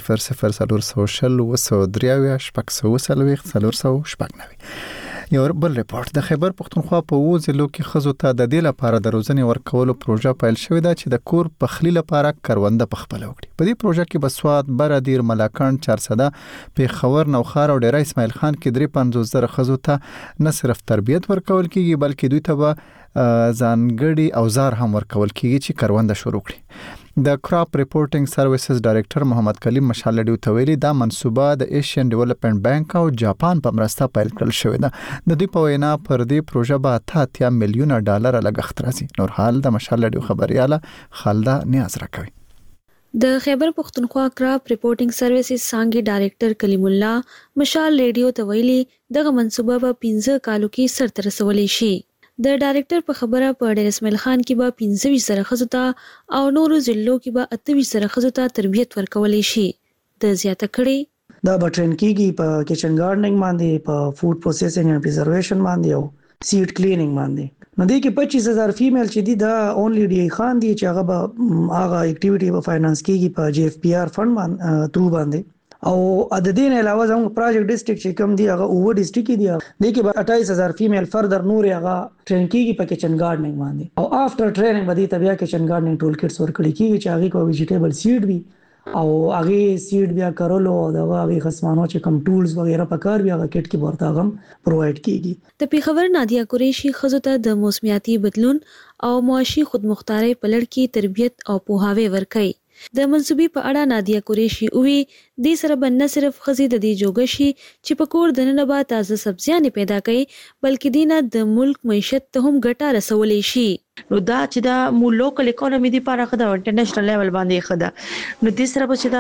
S1: 00400 یو بل ریپورت د خیبر پختونخوا په وزلو کې خزو ته د دې لپاره د روزنې ورکولو پروژه پیل شوې ده چې د کور پخلی لپاره کرونده پخپل وکړي. په دې پروژه کې بسواد برادیر ملاکان 400 پیښور نوخار او ډیره اسماعیل خان کې 350,000 خزو ته نه صرف تربیت ورکول کیږي بلکې دوی ته ځانګړي اوزار هم ورکول کیږي چې کرونده شروع کړي. د کراپ ریپورټینګ سرویسز ډایریکټر محمد کلیم مشال ډیو تویلی دا منصوبه د ایشین ډیولپمنٹ بانک او جاپان په مرسته پیل کړل شوې ده. د دې په وینا پر دې پروژه به 80 میلیون ډالر لګښت راځي. نور حال د مشال ډیو خبرياله خالده نیاز راکوي.
S29: د خیبر پختونخوا کراپ ریپورټینګ سرویسز څنګه ډایریکټر کلیم الله مشال ریډیو تویلی دغه منصوبه په 15 کالو کې سر ته رسولې شي. د ډایریکټر په خبره په ډیر اسماعیل خان کې به 25 خزو ته او نورو ضلعو کې به 28 خزو ته تربیت ورکولې شي. د زیاته کړي
S30: دا بټرن کېږي په کچن ګارډنینګ باندې، په فود پروسیسینګ اینڈ پریزرویشن باندې او سیډ کلینینګ باندې. نو دې کې 25,000 فیمیل چې دي دا اونلی ډي خان دي چې هغه به هغه اکټیویټي به فاینانس کېږي په جی اف پی آر فند باندې ترو باندې او د دې نه علاوه زموږ پروجیکټ ډیسټریکټ چې کوم دی هغه اوه ډیسټریکټ دی د کې به 28000 فیمیل فردر نور هغه ټرین کیږي په کچن گارډنینګ باندې او افټر ټریننګ باندې تبیا کچن گارډنینګ ټول کټس ورکړي کیږي چې هغه کو ویجیټیبل سیډ وي او هغه سیډ بیا کارولو او دا هغه خصمانو چې کوم ټولز وغیرہ پکار بیا هغه کټ کې ورته غم پرووایډ کیږي
S29: د پیښور نادیا قریشي خزو ته د موسمیاتي بدلون او معاشي خودمختارۍ په لړ کې تربیت او پوهاوی ورکړي د منسوبي په اړه نادیا قریشي وی د سره بن نه صرف خزي د دې جوګشي چې په کور د نن بعد تازه سبزیانې پیدا کړي بلکې دینه د ملک معیشت ته هم ګټه رسولې شي
S2: نو دا چې دا مو لوکل اکانومي دی لپاره خدا انټرنیشنل لیول باندې خدا نو د سره چې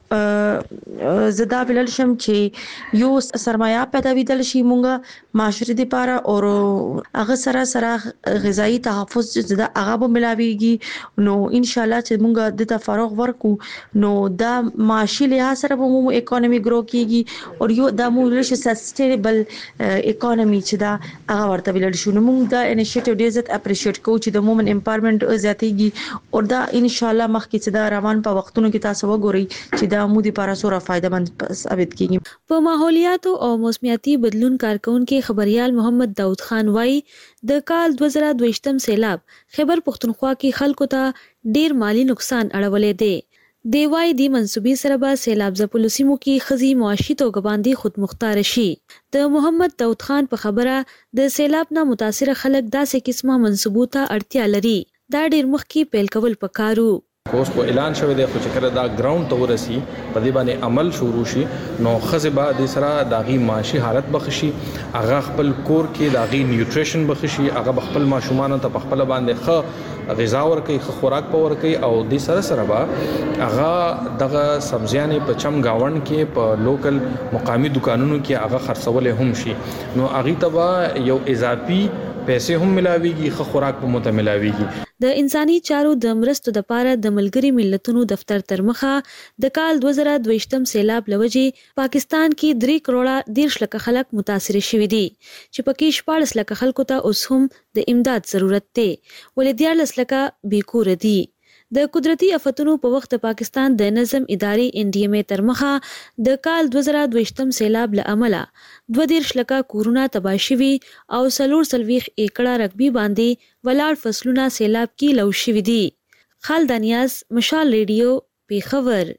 S2: دا زدا بلل شم چې یو سرمایه پیدا ویدل شي مونږه معاشري دی لپاره او هغه سره غذایی تحفظ زدا هغه به ملاويږي نو ان شاء الله چې مونږه د تفرغ ورکو نو دا معاشي لحاظ سره به مو اکانومي ګرو کیږي او یو دا مو لشه سستینبل اکانومي چې دا هغه ورته ویل شو نو مونږ دا انیشیټیو ډیر زیات اپریشیټ کوو د وومن امپاورمنت زیاتېږي او دا ان شاء الله مخکې چې دا روان په وختونو کې تاسو وګورئ چې دا مو دي لپاره سوره فائدہ مند ثابت کیږي
S29: په ماحولیاتو او موسمیاتي بدلون کارکونکو خبريال محمد داود خان وای د کال 2022 سیلاب خیبر پختونخوا کې خلکو ته ډیر مالی نقصان اړولې دی دی وای دی منسوبي سره به سیلاب ځپلو سیمو کې خزي معاشي توګه باندې خود مختار شي د محمد داود خان په خبره د سیلاب نه متاثر خلک داسې قسمه منسوبو ته اړتیا لري دا ډیر مخکې پیل کول پکارو
S3: اوس په اعلان شوی دی خو چې کله دا ګراوند ته ورسي په دې باندې عمل شروع شي نو خزه به د سره داغي معاشي حالت بخشي هغه خپل کور کې داغي نیوټریشن بخشي هغه خپل ماشومان ته خپل باندې ښه غذا ورکي ښه خوراک په ورکي او د سره به هغه دغه سبزیانې په چم گاوند کې په لوکل مقامی دکانونو کې هغه خرڅول هم شي نو هغه ته یو اضافي پیسې هم ملاويږي خو خوراک په مت ملاويږي
S29: د انساني چارو د مرستو د پاره د ملګری ملتونو دفتر تر مخه د کال 2022 سیلاب لوجې پاکستان کې 3 کروڑه 10 لک خلک متاثر شوي دي چې پکې 14 لک خلکو ته اوس هم د امداد ضرورت دی ولې 14 لک بیکور دي د قدرتي آفتونو په وخت پاکستان د نظم ادارې NDMA تر مخه د کال 2022 سیلاب له امله 22 لک کورونه تباه شوي او 43 ایکړه رقبي باندې ولاړ فصلونه سیلاب کې لو شوي دي خالدانیاز مشال ریډیو پیښور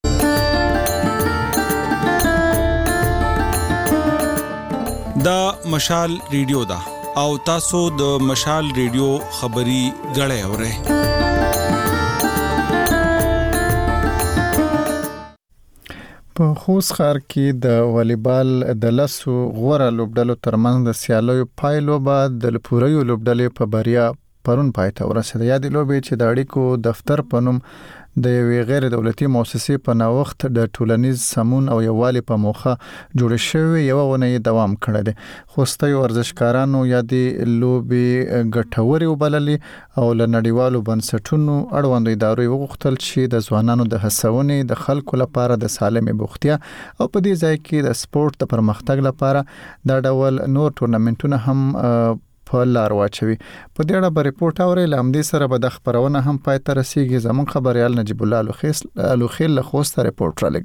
S6: دا مشال ریډیو دا او تاسو د مشال ریډیو خبري غړې اورئ
S1: په خوست ښار کې د والیبال د لسو غوره لوبډلو ترمنځ د سیالیو پایلو بعد د پوریو لوبډلې په بریا پرون پایته ورسېده یادې لوبې چې د اړیکو دفتر په نوم د یوې غیر دولتي مؤسسې په نوښت د ټولنیز سمون او یووالي په موخه جوړ شوی یو ونې دوام کړی دی خوستي ورزشکارانو یادې لوبې ګټوري وبللې او له نړیوالو بنسټونو اړوندو ادارو وغوښتل چې د ځوانانو د هڅونې د خلکو لپاره د سالمې بوختیا او په دې ځای کې د سپورت د پرمختګ لپاره د ډول نور ټورنمنټونه هم په لار واچوي په دې اړه به ریپورت اوري لامدي سره به د خبرونه هم پای ته رسیږي زمون خبريال نجيب الله الوخيل له خوسته ریپورت را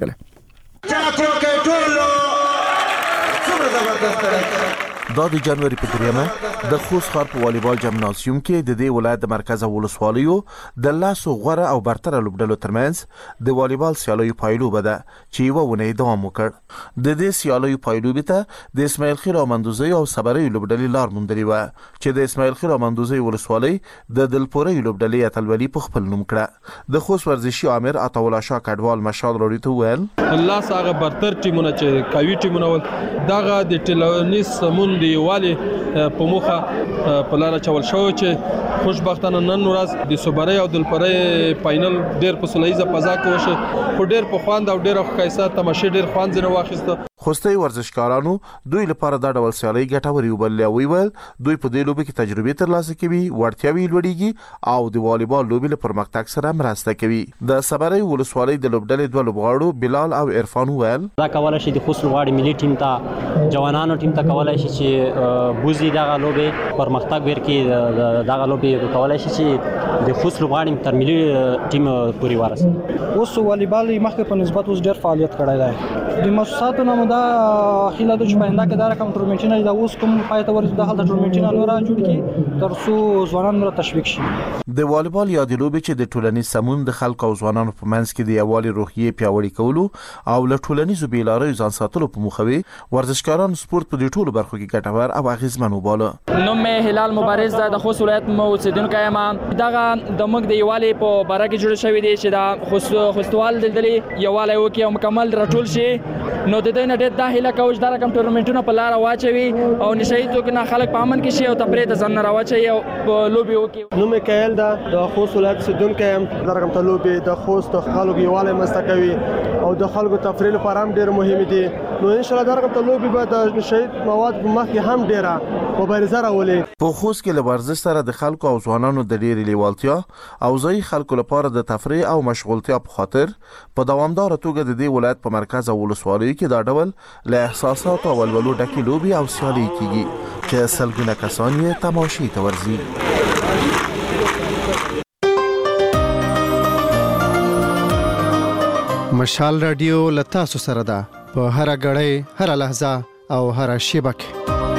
S1: لګل
S7: دا د جنوري په 3 د خوست ښار په والیبال جمناسیوم کې د دې ولایت د مرکز ولسوالیو د لاسو غوره او برتر لوبډلو ترمنځ د والیبال سیالیو پایلوبه ده چې یو ونې دوام وکړ د دې سیالیو پایلوبه ته د اسماعیل خیل امندوزي او صبري لوبډلې لار موندلې و چې د اسماعیل خیل امندوزي ولسوالۍ د دلپوري لوبډلې اتلولي په خپل نوم کړه د خوست ورزشي امیر عطاولا شاه کډوال مشال وروړي ته ویل
S10: الله ساغه برتر ټیمونه چې قوي ټیمونه دغه د ټلونیس سمون دی والی په مخه په لار چول شو چې خوشبختانه نن ورځ د صبري او دلپوري فائنل ډېر په سولېزه فضا کې وشه خو ډېر په خواند او ډېر ښایسته تماشې ډېر خوند نه واخیسته
S7: خوستي ورزشکارانو دوی لپاره دا ډول سیالي ګټوري وبلل او ویل دوی په دې لوبي کې تجربه ترلاسه کوي ورتیاوي لوړیږي او د والیبال لوبي لپاره پرمختګ سره مرسته کوي د صبري ولسوالۍ د لوبډلې دوه لوبغاړو بلال او عرفان ویل
S5: دا کولای شي د خوست لوبغاړي ملي ټیم ته جوانانو ټیم ته کولای شي چې بوزي دغه لوبي پرمختګ ورکړي دغه لوبي کولای شي چې د خوست لوبغاړي تر ملي ټیم پورې ورسي
S8: اوس والیبال مخکې په نسبت اوس ډېر فعالیت کړی دی د مؤسساتو نه دا خیله د چپاینده کې دا رقم ټورنمنټونه دا اوس کوم پایته ورته د هلته ټورنمنټونه نور جوړ کی تر څو ځوانان نور تشویق شي
S7: د والیبال یا د لوبې چې د ټولنیز سمون د خلکو او ځوانانو په منځ کې د یووالي روحیه پیاوړی کولو او له ټولنیزو بیلارۍ ځان ساتلو په موخه وي ورزشکاران سپورت په دې ټولو برخو کې ګټور او اغیزمن وباله.
S9: نوم هلال مبارز د خوست ولایت اوسیدونکی یم. دغه د موږ د یووالي په باره کې جوړ شوی دی چې دا خوستوال دلدلې یووالی وکړي او مکمل راټول شي نو د دې نه ډېر دا هیله کوو چې دا رقم ټورنمنټونه په لاره واچوي او نشهیي توګه نه خلک په امن کې شي او تفریح ته ځان نه راواچوي او لوبې وکړي.
S11: نوم یې کایل ده د خوست ولایت اوسیدونکی یم. دا رقم ته لوبې د خوست خلکو یووالی مسته کوي او د خلکو تفریح لپاره هم ډېر مهم دي. نو ان شاء الله دا رقم ته لوبې به د نشهیي مواد په مخ کې هم ډېره مبارزه راولي.
S7: په خوست کې له ورزش سره د خلکو او ځوانانو د ډېرې لیوالتیا او ځایي خلکو لپاره د تفریح او مشغولتیا په خاطر په دوامدار توګه د دې ولایت په مرکز او ولسوالیو کې دا ډول له احساسات او ولولو ډکې لوبې او سیالۍ کیږي چې سلګونه کسان یې تماشې ته ورځي.
S1: مشال رادیو لتا سره ده په هر غړې هر لحظه او هر شیبه کې.